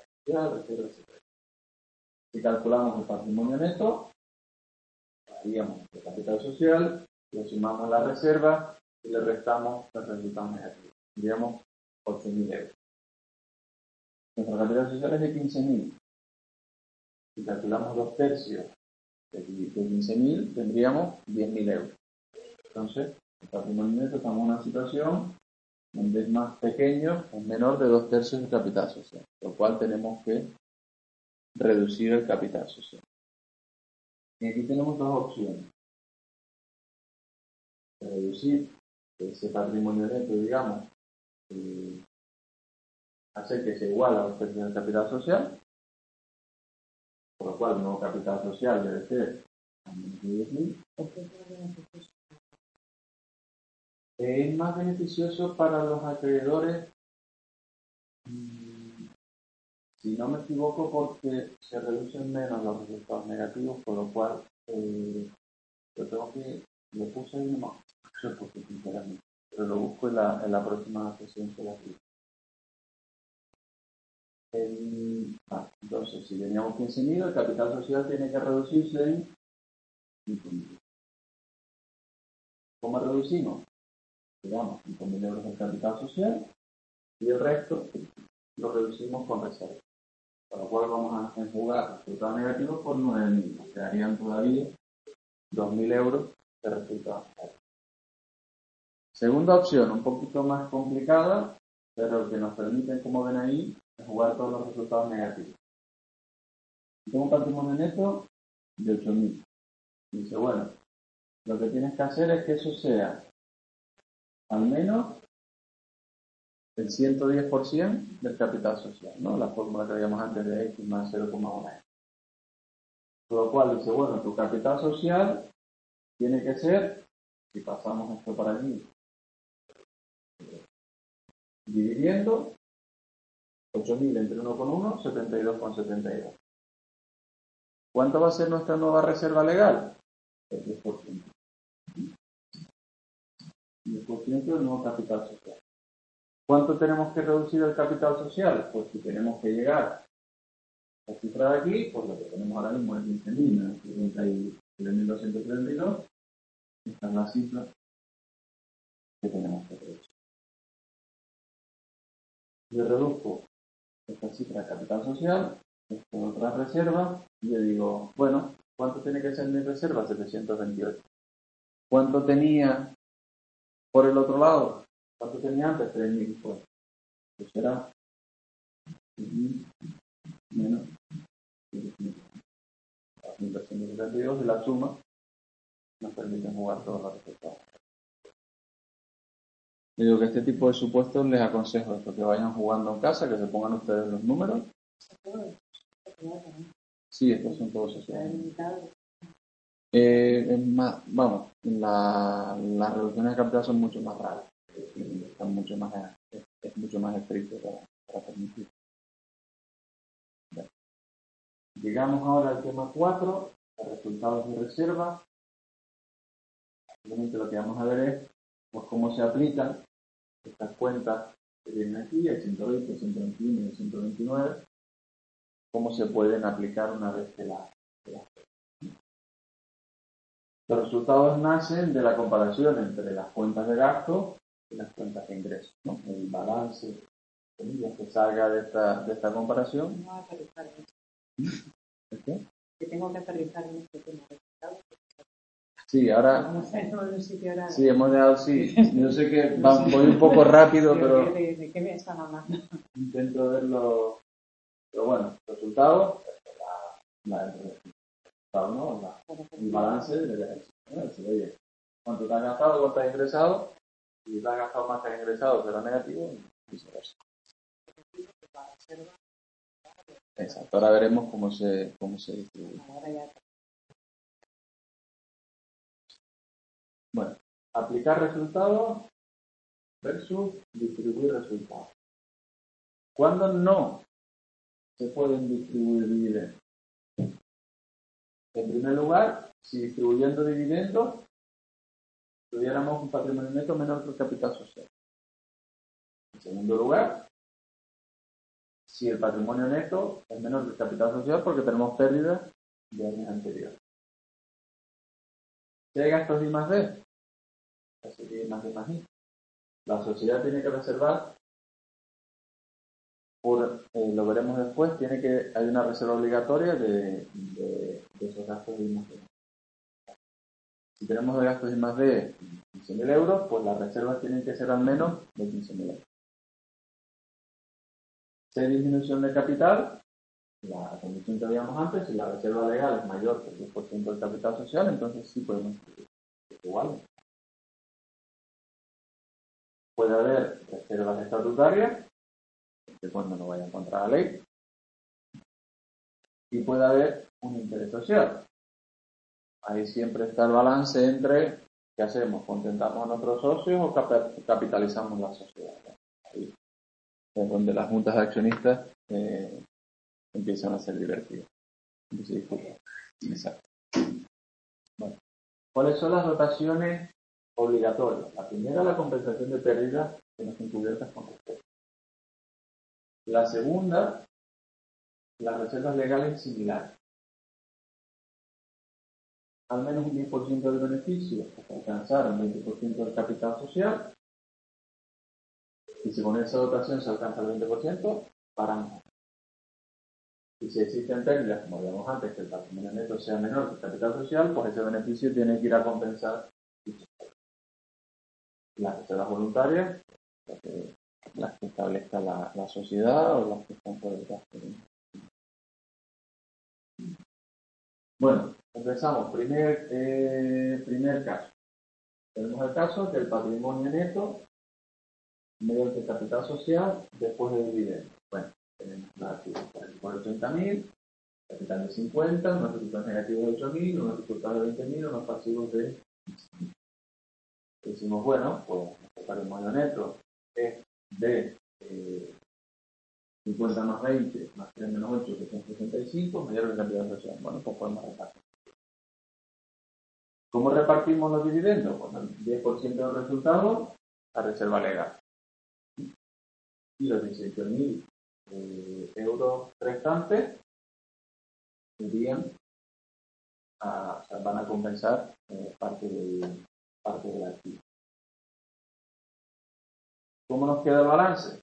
Si calculamos el patrimonio neto, haríamos el capital social, le sumamos la reserva y le restamos los resultados negativos. Diríamos ocho mil euros. Nuestro capital social es de quince mil. Si calculamos dos tercios de quince mil, tendríamos diez mil euros. Entonces, el patrimonio neto estamos en una situación donde es más pequeño, es menor de dos tercios del capital social, lo cual tenemos que reducir el capital social. Y aquí tenemos dos opciones. Reducir ese patrimonio neto, digamos, eh, hacer que sea igual a los tercios del capital social, por lo cual el nuevo capital social debe ser diez mil. Es más beneficioso para los acreedores, si no me equivoco, porque se reducen menos los resultados negativos, por lo cual eh, yo tengo que, lo puse ahí nomás, pero lo busco en la, en la próxima sesión que la vi. El, ah, entonces, si teníamos quince mil, el capital social tiene que reducirse en cinco mil. ¿Cómo reducimos? Digamos, cinco mil euros del capital social y el resto lo reducimos con reserva. Por lo cual vamos a enjugar resultados negativos por nueve mil. Nos quedarían todavía dos mil euros de resultados negativos. Segunda opción, un poquito más complicada, pero que nos permite, como ven ahí, jugar todos los resultados negativos. Tengo un patrimonio neto de ocho mil. Dice, bueno, lo que tienes que hacer es que eso sea al menos el ciento diez por ciento del capital social, ¿no? La fórmula que habíamos antes de X más cero coma uno. Por lo cual dice, bueno, tu capital social tiene que ser, si pasamos esto para aquí, dividiendo ocho mil entre uno con uno, setenta y dos con setenta y dos. ¿Cuánto va a ser nuestra nueva reserva legal? El diez por ciento. diez por ciento del nuevo capital social. ¿Cuánto tenemos que reducir el capital social? Pues si tenemos que llegar a la cifra de aquí, pues lo que tenemos ahora mismo es quince mil menos setenta y tres mil doscientos treinta y dos. Esta es la cifra que tenemos que reducir. Yo reduzco esta cifra de capital social, esta es otra reserva, y le digo, bueno, ¿cuánto tiene que ser mi reserva? setecientos veintiocho. ¿Cuánto tenía por el otro lado? ¿Cuánto tenía antes? tres mil. Pues, pues será tres mil menos mil doscientos setenta y dos y la suma nos permite jugar todos los resultados. Le digo que este tipo de supuestos les aconsejo esto, que vayan jugando en casa, que se pongan ustedes los números. Sí, estos son todos sociales. Eh, es más, vamos, la, las reducciones de capital son mucho más raras, están mucho más, es, es mucho más estricto para, para permitir. Bien. Llegamos ahora al tema cuatro, los resultados de reserva. Simplemente lo que vamos a ver es pues, cómo se aplican estas cuentas que vienen aquí, el ciento veinte, el ciento veintiuno y el ciento veintinueve, cómo se pueden aplicar una vez que las la Los resultados nacen de la comparación entre las cuentas de gasto y las cuentas de ingresos, ¿no? El balance que salga de esta, de esta comparación. No aterrizar en esto. ¿Qué? Que tengo que aterrizar en este tema. Sí, ahora. Sí, hemos dejado, sí. Yo sé que va, voy un poco rápido, pero. ¿De, de qué me están hablando? Intento verlo. Pero bueno, resultados, la, la, el resultado, ¿no? La, el balance de la ejercicio. Oye, cuánto te has gastado, cuánto has ingresado. Si te has gastado más que has ingresado, será negativo y viceversa. Exacto, ahora veremos cómo se, cómo se distribuye. Bueno, aplicar resultados versus distribuir resultados. ¿Cuándo no se pueden distribuir dividendos? En primer lugar, si distribuyendo dividendos tuviéramos un patrimonio neto menor que el capital social. En segundo lugar, si el patrimonio neto es menor que el capital social porque tenemos pérdidas de años anteriores. Si hay gastos I más D, así que I más D más I, la sociedad tiene que reservar, por, eh, lo veremos después, tiene que hay una reserva obligatoria de, de, de esos gastos de I más D. Si tenemos de gastos I más D quince mil euros, pues las reservas tienen que ser al menos de quince mil euros. Si hay disminución de capital, la condición que habíamos antes, si la reserva legal es mayor que el diez por ciento del capital social, entonces sí podemos incluir. Igual. Puede haber reservas estatutarias, que cuando no vaya contra la ley, y puede haber un interés social. Ahí siempre está el balance entre qué hacemos, contentamos a nuestros socios o capitalizamos la sociedad. Ahí es donde las juntas de accionistas eh, empiezan a ser divertidas. Exacto. Bueno, ¿cuáles son las dotaciones obligatorias? La primera, la compensación de pérdidas que no estén cubiertas con respeto. La segunda, las reservas legales similares. Al menos un diez por ciento del beneficio hasta alcanzar el veinte por ciento del capital social. Y si con esa dotación se alcanza el veinte por ciento, paramos. Y si existen pérdidas, como habíamos antes, que el patrimonio neto sea menor que el capital social, pues ese beneficio tiene que ir a compensar. las reservas voluntarias, las que, las que establezca la, la sociedad o las que están por detrás. Bueno, empezamos. Primer, eh, primer caso. Tenemos el caso del patrimonio neto mediante capital social después de dividendo. Bueno, tenemos la actividad por ochenta mil, capital de cincuenta, unos resultados negativos de ocho mil, unos resultados de veinte mil, unos pasivos de... Decimos, bueno, pues el patrimonio neto es de eh, cincuenta más veinte más tres menos ocho, que son sesenta y cinco, mayor que cantidad social. Bueno, pues podemos repartir. ¿Cómo repartimos los dividendos? Pues el diez por ciento del resultado a reserva legal. Y los dieciocho mil eh, euros restantes irían a, o sea, van a compensar eh, parte del parte del activo. ¿Cómo nos queda el balance?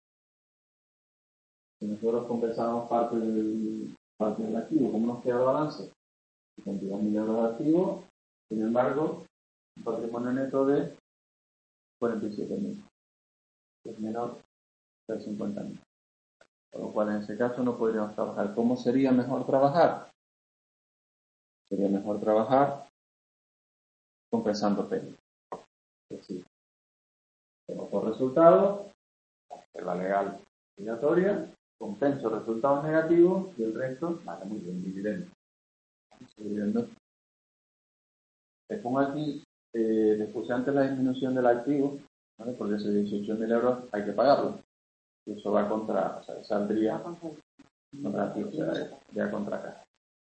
Si nosotros compensamos parte del, parte del activo, ¿cómo nos queda el balance? veintidós mil euros de activo, sin embargo, un patrimonio neto de cuarenta y siete mil, que es menor de cincuenta mil. Por lo cual, en ese caso, no podríamos trabajar. ¿Cómo sería mejor trabajar? Sería mejor trabajar compensando pérdidas. Es decir, tengo por resultado la reserva legal obligatoria, compenso resultados negativos y el resto, vale, muy bien, dividendo. Dividendo. Les pongo aquí, eh, les puse antes la disminución del activo, ¿vale? Porque esos dieciocho mil euros hay que pagarlo. Y eso va contra, o sea, saldría contra activo, o sea, ya contra caja.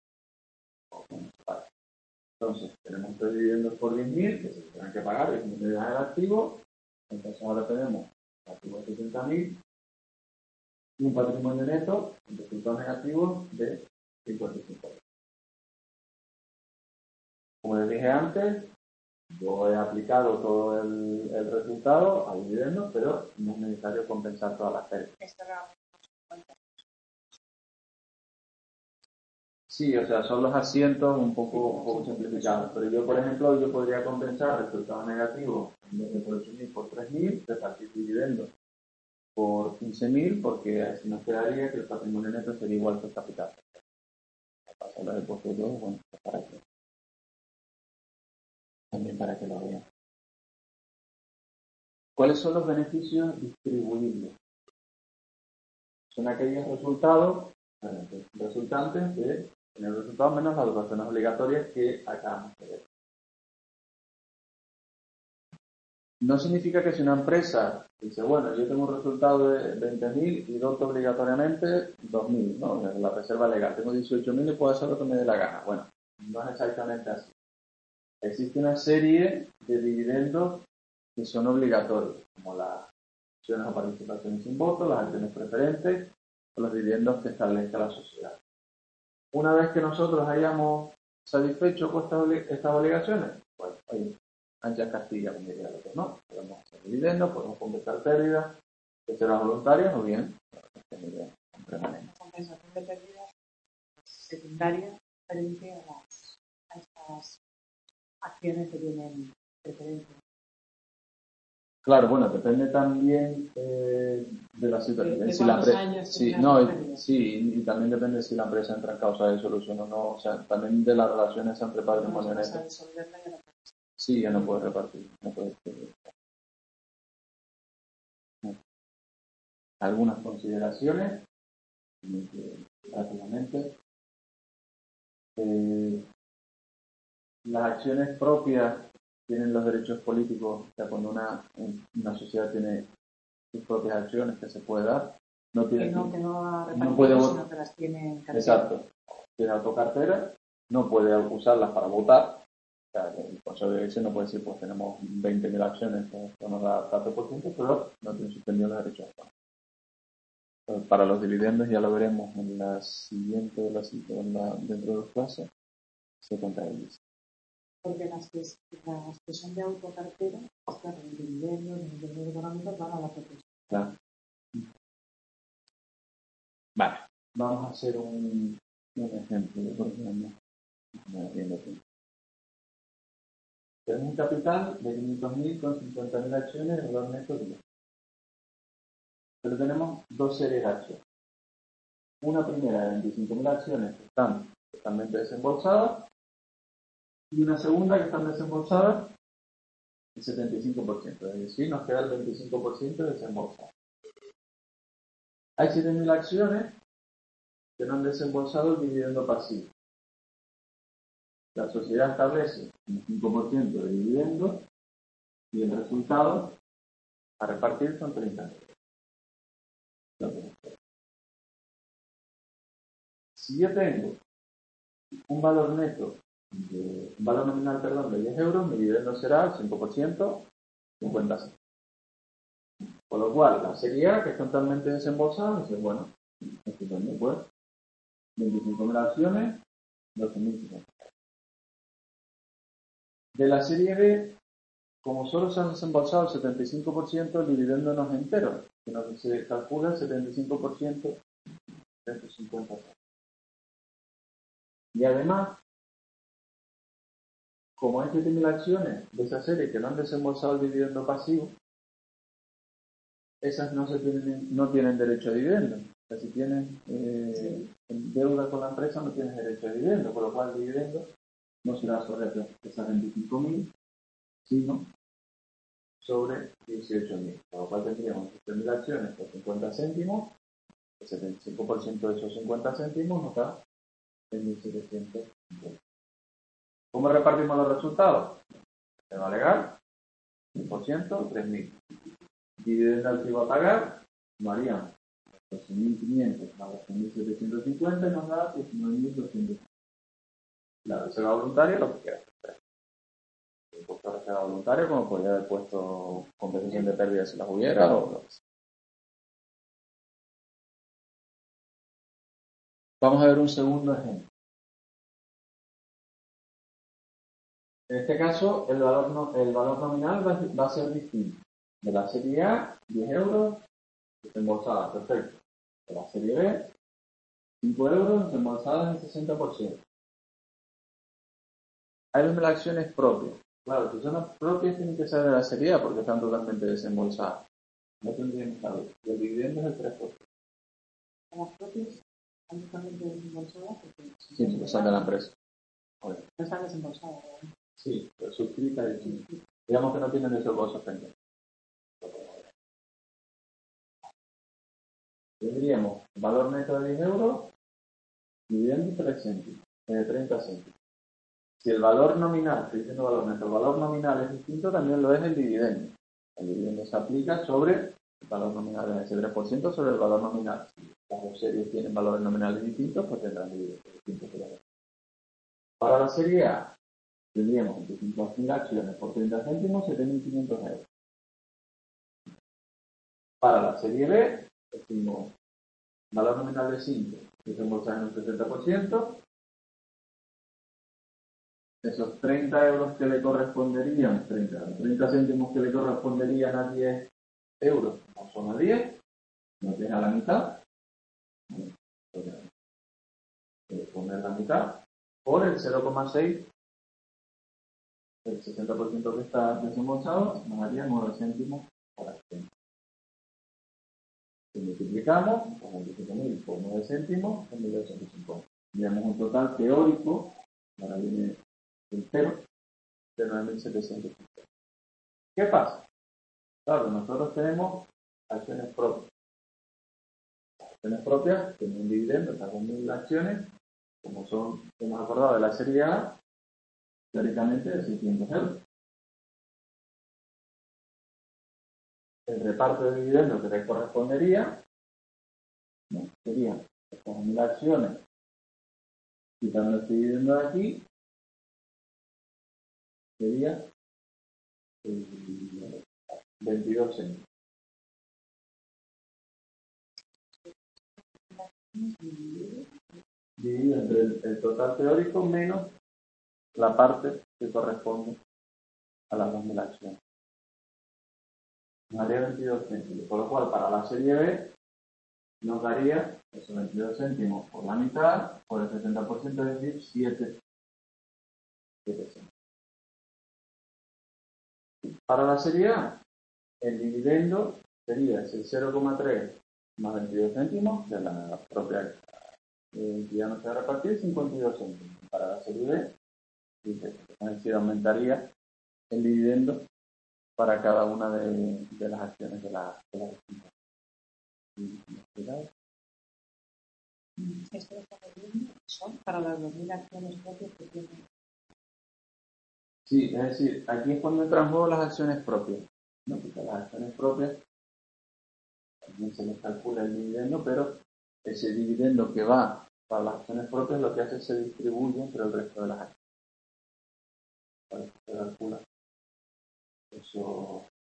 Entonces, tenemos tres dividendos por diez mil que se tendrán que pagar, es un del activo. Entonces, ahora tenemos activo de setenta mil y un patrimonio neto, un resultado negativo de cincuenta y cinco mil. Como les dije antes, yo he aplicado todo el, el resultado al dividendo, pero no es necesario compensar todas las pérdidas. Sí, o sea, son los asientos un poco, un poco simplificados, pero yo, por ejemplo, yo podría compensar resultados negativos en vez de por ocho mil por tres mil, repartir dividendos por quince mil, porque así nos quedaría que el patrimonio neto sería igual que el capital. Pasarlo del costo de dos, bueno, para que, también para que lo vean. ¿Cuáles son los beneficios distribuibles? Son aquellos resultados eh, resultantes de tener resultados menos las dotaciones obligatorias que acabamos de ver. No significa que si una empresa dice, bueno, yo tengo un resultado de veinte mil y doto obligatoriamente dos mil, ¿no? La reserva legal, tengo dieciocho mil y puedo hacer lo que me dé la gana. Bueno, no es exactamente así. Existe una serie de dividendos que son obligatorios, como las acciones o participaciones sin voto, las acciones preferentes o los dividendos que establezca la sociedad. Una vez que nosotros hayamos satisfecho con estas, estas obligaciones, pues, oye, ancha Castilla, como diría el otro, ¿no? Podemos hacer dividendos, podemos compensar pérdidas, reservas voluntarias o bien, permanente. Compensación de pérdidas secundarias frente a, las, a estas acciones que tienen preferencia. Claro, bueno, depende también eh, de la situación. De, de si la años sí, no, y, sí, y también depende si la empresa entra en causa de solución o no. O sea, también de las relaciones entre patrimonio no, neto. no Sí, ya no puede repartir. No puede repartir. Algunas consideraciones, rápidamente. Eh, las acciones propias tienen los derechos políticos, o sea, cuando una, una sociedad tiene sus propias acciones que se puede dar, no tiene que no, que no, no puede votar, sino que las tiene en cartera. Exacto, tiene autocartera, no puede usarlas para votar, o sea, el Consejo de Dirección no puede decir, pues tenemos veinte mil acciones, que esto nos da tanto por ciento, pero no tiene suspendido los derechos. Para los dividendos ya lo veremos en la siguiente, de la, en la, dentro de dos clases, se contabiliza. Porque las que, las que son de autocartera, claro, el dividendo, los dividendos económicos van a la propiedad. Claro. Vale, vamos a hacer un, un ejemplo de por ejemplo. Tenemos un capital de quinientos mil con cincuenta mil acciones de valor neto diez. Pero tenemos dos series de acciones. Una primera de veinticinco mil acciones que están totalmente desembolsadas y una segunda que están desembolsadas el setenta y cinco por ciento. Es decir, nos queda el veinticinco por ciento desembolsado. Hay siete mil acciones que no han desembolsado el dividendo pasivo. La sociedad establece un cinco por ciento de dividendo y el resultado a repartir son treinta euros. Si yo tengo un valor neto, de, un valor nominal, perdón, de diez euros, mi dividendo será el cinco por ciento, cincuenta céntimos. Por lo cual, la serie A, que es totalmente desembolsada, dice, bueno, estupendo, pues, veinticinco mil acciones, doce mil cincuenta. De la serie B, como solo se han desembolsado el setenta y cinco por ciento, el dividendo no es entero, sino que se calcula el setenta y cinco por ciento de estos cincuenta. Y además, como hay siete mil acciones de esa serie que no han desembolsado el dividendo pasivo, esas no, se tienen, no tienen derecho a dividendo. O sea, si tienen eh, deuda con la empresa, no tienes derecho a dividendo, por lo cual el dividendo no será sobre esas veinticinco mil, sino sobre dieciocho mil. Por lo cual tendríamos siete mil acciones por cincuenta céntimos, el setenta y cinco por ciento de esos cincuenta céntimos nos da en mil setecientos cincuenta. ¿Cómo repartimos los resultados? Tema legal, cien por ciento, tres mil. Dividendo activo a pagar, varíamos doce mil quinientos más doce mil setecientos cincuenta y nos da diecinueve mil doscientos. La reserva voluntaria, lo que queda. El impuesto de reserva voluntaria, como podría haber puesto compensación de pérdidas si las hubiera, o lo que sea. Vamos a ver un segundo ejemplo. En este caso, el valor, no, el valor nominal va, va a ser distinto. De la serie A, diez euros, desembolsada, perfecto. De la serie B, cinco euros, desembolsadas en sesenta por ciento. Hay las acciones propias. Claro, si son propias tienen que ser de la serie A porque están totalmente desembolsadas. No tendríamos que saber. El dividendo es el tres por ciento. Las propias están totalmente desembolsadas porque... Sí, se lo saca la empresa. No están desembolsadas, ¿verdad? Sí, pero suscrita y sí. Digamos que no tienen desembolsos pendientes. Tendríamos valor neto de diez euros, dividendo tres céntimos, eh, treinta céntimos. Si el valor nominal, estoy diciendo valor neto, el valor nominal es distinto, también lo es el dividendo. El dividendo se aplica sobre el valor nominal de ese tres por ciento sobre el valor nominal. Si las dos series tienen valores nominales distintos, pues tendrán dividendos distintos. Para la serie A, tendríamos veinticinco mil acciones por treinta céntimos, siete mil quinientos euros. Para la serie B, decimos valor nominal de cinco, desembolsar en un sesenta por ciento. Esos treinta euros que le corresponderían, treinta, treinta céntimos que le corresponderían a diez euros, no son a diez, nos deja la mitad. Entonces, poner la mitad por el cero coma seis, el sesenta por ciento que está desembolsado, nos daría nueve céntimos por acción. Si multiplicamos, por veinticinco mil por nueve céntimos, son mil ochocientos cincuenta. Tenemos un total teórico, ahora viene entero, de nueve mil setecientos cincuenta. ¿Qué pasa? Claro, nosotros tenemos acciones propias. Las acciones propias tienen un dividendo, estas son mil acciones, como son, hemos acordado de la serie A, teóricamente de seiscientos euros. El reparto de dividendos que le correspondería, ¿no?, serían estas mil acciones, quitando este dividendo de aquí, sería eh, veintidós céntimos. Dividido entre el, el total teórico menos la parte que corresponde a las dos mil acciones. Nos daría veintidós céntimos, por lo cual para la serie B nos daría esos veintidós céntimos por la mitad, por el setenta por ciento, es decir, siete céntimos. Para la serie A, el dividendo sería el cero coma tres más veintidós céntimos de la propia entidad no se va a repartir cincuenta y dos céntimos. Para la serie B, dice que aumentaría el dividendo para cada una de, de las acciones de la, de la distintas. Esto está viendo son para las dos mil acciones propias que tienen. Sí, es decir, aquí es cuando entran en juego las acciones propias, ¿no? Porque las acciones propias también se les calcula el dividendo, pero ese dividendo que va para las acciones propias lo que hace es se distribuye entre el resto de las acciones. Para eso se calcula eso.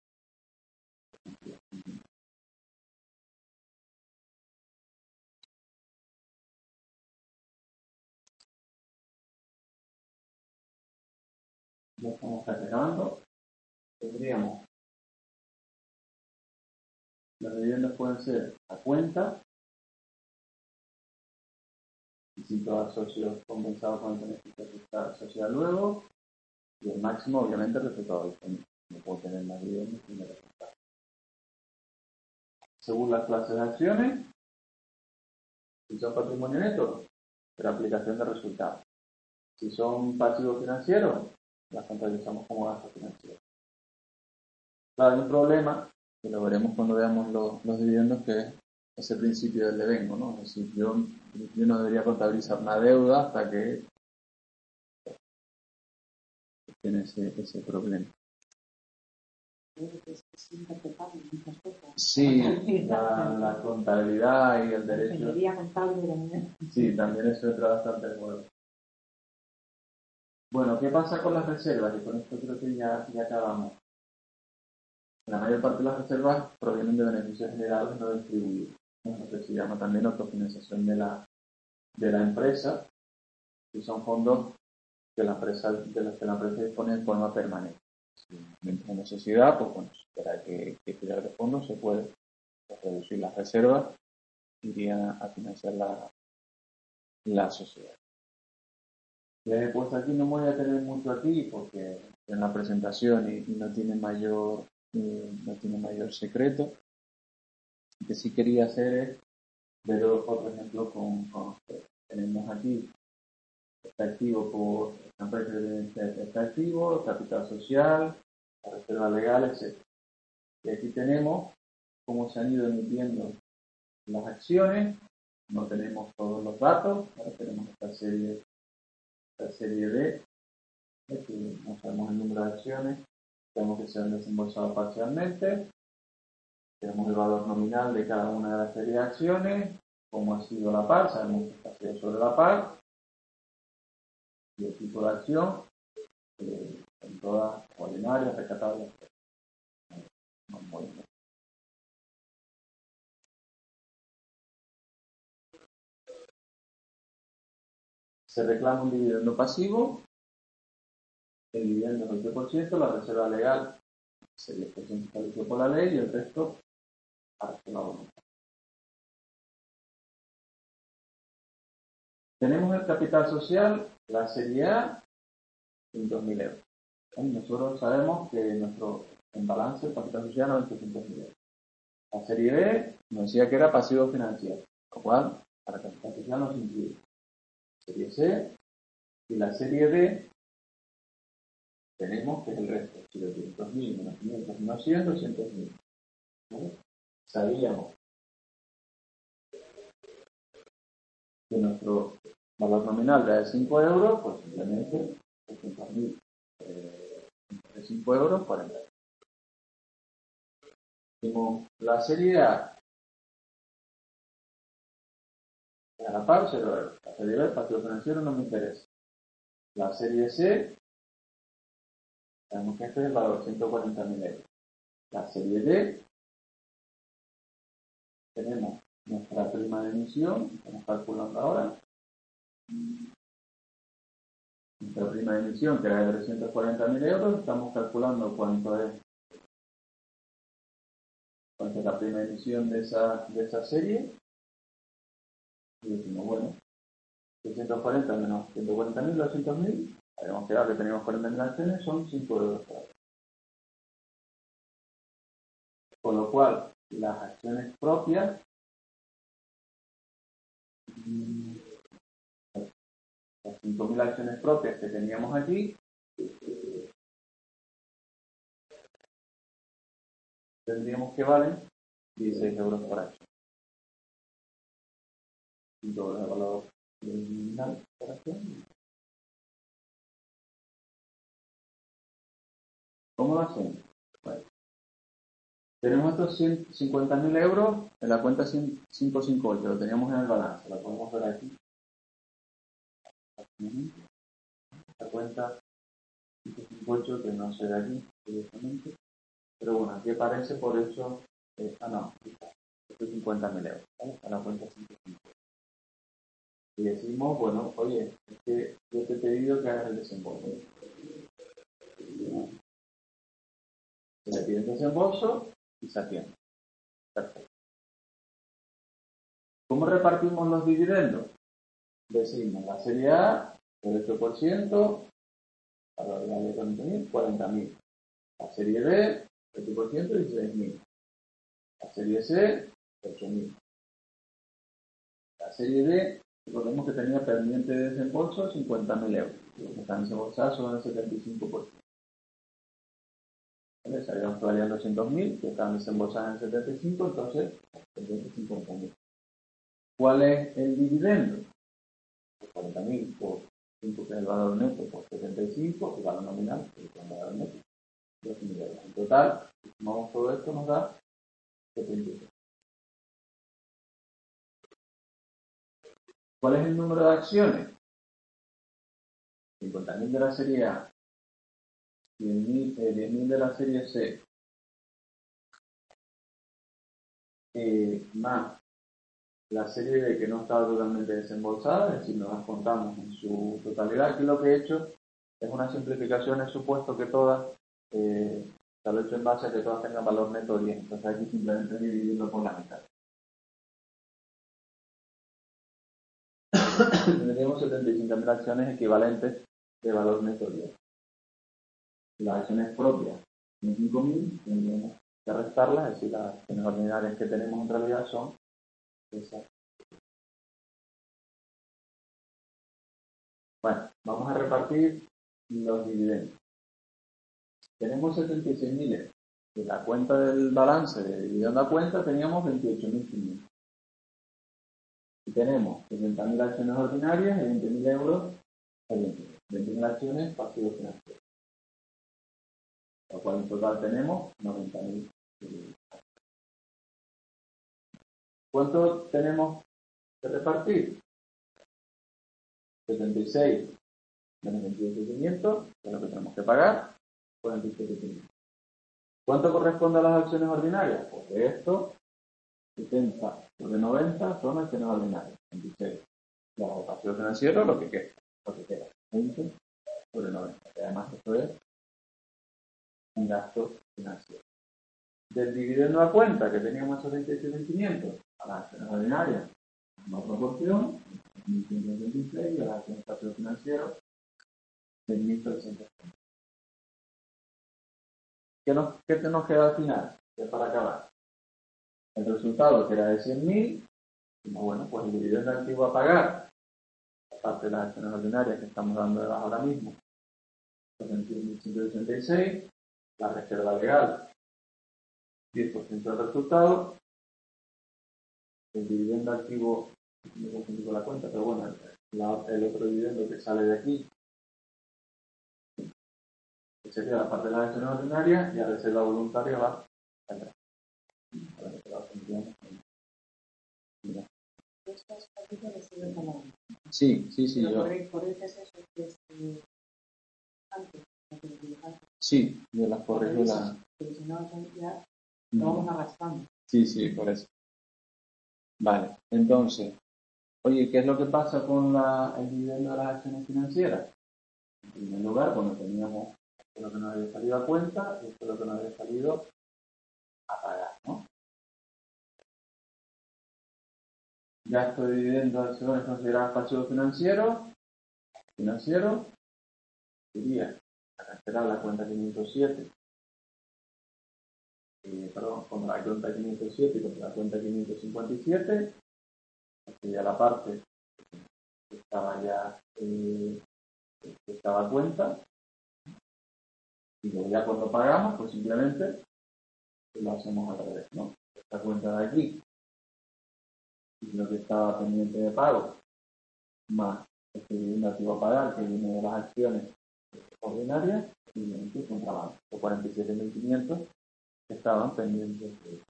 Ya estamos cargando. Tendríamos los dividendos pueden ser a cuenta, y si todos socios compensados con el beneficio de esta sociedad luego, y el máximo obviamente resultado disponible. No puedo tener más dividendos sin el resultado. Según las clases de acciones, si son patrimonio neto, la aplicación de resultados. Si son pasivos financieros, las contabilizamos como gastos financieros. Claro, hay un problema, que lo veremos cuando veamos los, los dividendos, que es ese principio del devengo, ¿no? Es decir, yo, yo no debería contabilizar una deuda hasta que tiene ese, ese problema. Sí, la, la contabilidad y el derecho. Sí, también eso entra bastante en juego. Bueno, ¿qué pasa con las reservas? Y con esto creo que ya, ya acabamos. La mayor parte de las reservas provienen de beneficios generados no distribuidos. Lo que se llama también autofinanciación de la, de la empresa, y son fondos que la empresa, de los que la empresa dispone en forma permanente. Si mientras hay necesidad, pues bueno, si espera que, que tirar de fondos, se puede reducir las reservas, irían a financiar la, la sociedad. Eh, pues aquí no me voy a tener mucho aquí porque en la presentación y, y no tiene mayor eh, no tiene mayor secreto. Lo que sí quería hacer es ver otro ejemplo con, con ustedes. Tenemos aquí está activo por esta empresa, está activo, capital social, la reserva legal, etcétera. Y aquí tenemos cómo se han ido emitiendo las acciones. No tenemos todos los datos, ahora tenemos esta serie, esta serie D, aquí no sabemos el número de acciones, tenemos que se han desembolsado parcialmente, tenemos el valor nominal de cada una de las series de acciones, cómo ha sido la par, sabemos que ha sido sobre la par, y el tipo de acción, eh, en todas ordinarias, rescatables. No, muy bien. Se reclama un dividendo pasivo, el dividendo es el veinte por ciento, la reserva legal es el diez por ciento establecido por la ley y el resto a la voluntad. Tenemos el capital social, la serie A, quinientos mil euros. Y nosotros sabemos que nuestro en balance el capital social es ochocientos mil euros. La serie B nos decía que era pasivo financiero, lo cual para el capital social nos incluye. Serie C y la serie D tenemos que es el resto, si doscientos mil menos quinientos menos cien, doscientos mil. ¿Vale? Sabíamos que nuestro valor nominal era de cinco euros, pues simplemente doscientos mil eh, de cinco euros, cuarenta. Tenemos la serie A a la par, cero euros. La serie B, el pasivo financiero, no me interesa. La serie C, sabemos que este es el valor, ciento cuarenta mil euros. La serie D, tenemos nuestra prima de emisión, estamos calculando ahora. Nuestra prima de emisión, que era de trescientos cuarenta mil euros, estamos calculando cuánto es, cuánto es la prima de emisión de esa, de esa serie. Y decimos, bueno, trescientos cuarenta menos ciento cuarenta mil, doscientos mil, habíamos quedado que teníamos cuarenta mil acciones, son cinco euros por hora. con lo cual las acciones propias, las cinco mil acciones propias que teníamos aquí, tendríamos que valen dieciséis euros por acción. cinco euros de valor nominal por acción. ¿Cómo lo hacemos? Bueno, tenemos estos ciento cincuenta mil euros en la cuenta quinientos cincuenta y ocho, lo teníamos en el balance, la podemos ver aquí. La cuenta quinientos cincuenta y ocho que no se ve aquí directamente, pero bueno, aquí aparece por eso, eh, ah no, estos cincuenta mil euros, ¿vale? Está la cuenta ciento cincuenta y ocho. Y decimos, bueno, oye, es que yo te he pedido que hagas el desembolso. Se le pide el desembolso y se atiende. Perfecto. ¿Cómo repartimos los dividendos? Decimos, la serie A, el ocho por ciento, la variable de cuarenta mil, cuarenta mil. La serie B, ocho por ciento, dieciséis mil. La serie C, ocho mil. La serie D, recordemos que tenía pendiente de desembolso cincuenta mil euros. Los que están desembolsados son el setenta y cinco por ciento. ¿Vale? Salieron todavía doscientos mil, que están desembolsados en el setenta y cinco, entonces pendiente cincuenta mil. ¿Cuál es el dividendo? cuarenta mil por cinco, que es el valor neto, por setenta y cinco, el valor nominal, que es el valor neto, doce mil euros. En total, si sumamos todo esto, nos da setenta y seis. ¿Cuál es el número de acciones? cincuenta mil de la serie A, diez mil eh, de la serie C, eh, más la serie B que no estaba totalmente desembolsada, es decir, nos las contamos en su totalidad. Aquí lo que he hecho es una simplificación, he supuesto que todas, eh, lo he hecho en base a que todas tengan valor neto diez, entonces aquí simplemente dividirlo por la mitad. Tendríamos setenta y cinco mil acciones equivalentes de valor neto diez. Las acciones propias son cinco mil, tendríamos que restarlas, es decir, las acciones ordinarias que tenemos en realidad son esas. Bueno, vamos a repartir los dividendos. Tenemos setenta y seis mil. En la cuenta del balance de dividendo a cuenta teníamos veintiocho mil quinientos. Y tenemos sesenta mil acciones ordinarias y veinte mil euros, veinte mil acciones pasivos financieros. Lo cual en total tenemos noventa mil. ¿Cuánto tenemos que repartir? setenta y seis menos veintiocho mil quinientos, que es lo que tenemos que pagar, cuarenta y siete mil quinientos. ¿Cuánto corresponde a las acciones ordinarias? Pues de esto, setenta sobre noventa son acciones ordinarias, veintiséis. Los pasivos financieros, lo que queda, lo que queda, veinte sobre noventa. Que además esto es un gasto financiero. Del dividendo a cuenta, que teníamos esos veintiocho mil quinientos, a las acciones ordinarias, una proporción, mil ciento veintiséis, y a las acciones pasivos financieros, seis mil trescientos. ¿Qué nos, ¿Qué nos queda al final? Que para acabar. El resultado que era de cien mil, bueno, pues el dividendo activo a pagar, aparte de las acciones ordinarias que estamos dando de baja ahora mismo, veintiún mil ciento ochenta y seis, la reserva legal, diez por ciento del resultado, el dividendo activo, no confundí con la cuenta, pero bueno, la, el otro dividendo que sale de aquí, que sería la parte de las acciones ordinarias, y la reserva voluntaria va allá. Sí, sí, sí. Yo... Sí, de las corrijo la... Pero si no, ya lo vamos arrastrando. Sí, sí, por eso. Vale, entonces, oye, ¿qué es lo que pasa con la, el dividendo de las acciones financieras? En primer lugar, cuando teníamos esto lo que nos había salido a cuenta, esto lo que nos había salido a pagar, ¿no? Gasto de dividendo de acciones consideradas pasivos financieros, financiero, sería a cancelar la cuenta quinientos siete, eh, perdón, contra la cuenta quinientos siete y contra la cuenta quinientos cincuenta y siete, sería la parte que estaba ya, eh, que estaba a cuenta, y luego ya cuando pagamos, pues simplemente lo hacemos al revés, ¿no? Esta cuenta de aquí, y lo que estaba pendiente de pago, más este activo a pagar que viene de las acciones ordinarias, y contra los cuarenta y siete mil quinientos que estaban pendientes de...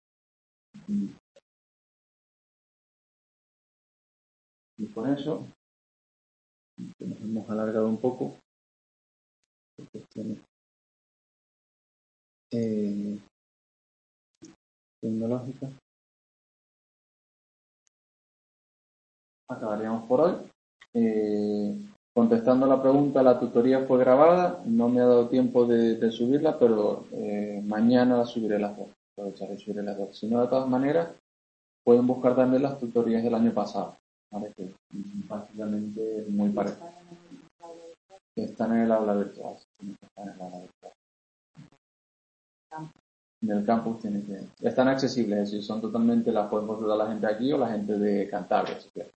Y con eso, nos hemos alargado un poco por cuestiones eh, tecnológicas. Acabaríamos por hoy. Eh, contestando la pregunta, la tutoría fue grabada, no me ha dado tiempo de, de subirla, pero eh, mañana subiré las dos. Aprovecharé y subiré las dos. Si no, de todas maneras, pueden buscar también las tutorías del año pasado, ¿vale? Que básicamente muy parecidas. Están en el aula virtual. Están en el aula virtual. En el campus tienen que... Están accesibles, es decir, son totalmente, las pueden consultar la gente aquí o la gente de Cantabria, si quieres.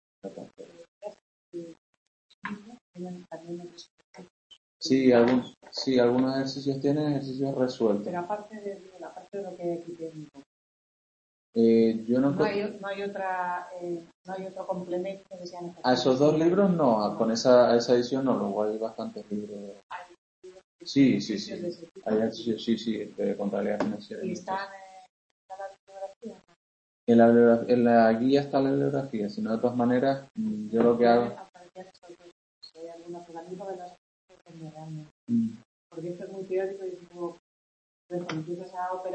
Sí, algún, sí, algunos ejercicios tienen ejercicios resueltos. Pero aparte de, aparte de lo que hay aquí técnico, eh, yo no, no, hay, no, hay otra, eh, no hay otro complemento que sea necesario. A esos dos libros no, no. Con esa, esa edición no, luego hay bastantes libros. Hay sí, sí, sí. Hay ejercicios, sí, sí, de contabilidad financiera. ¿Y están en la bibliografía? En la, en la guía está la bibliografía, si no, de todas maneras, yo lo que hago... Hay alguna pegadita de las cosas que me dan. Mm. Porque esto es muy teórico y digo, cuando empiezas a operar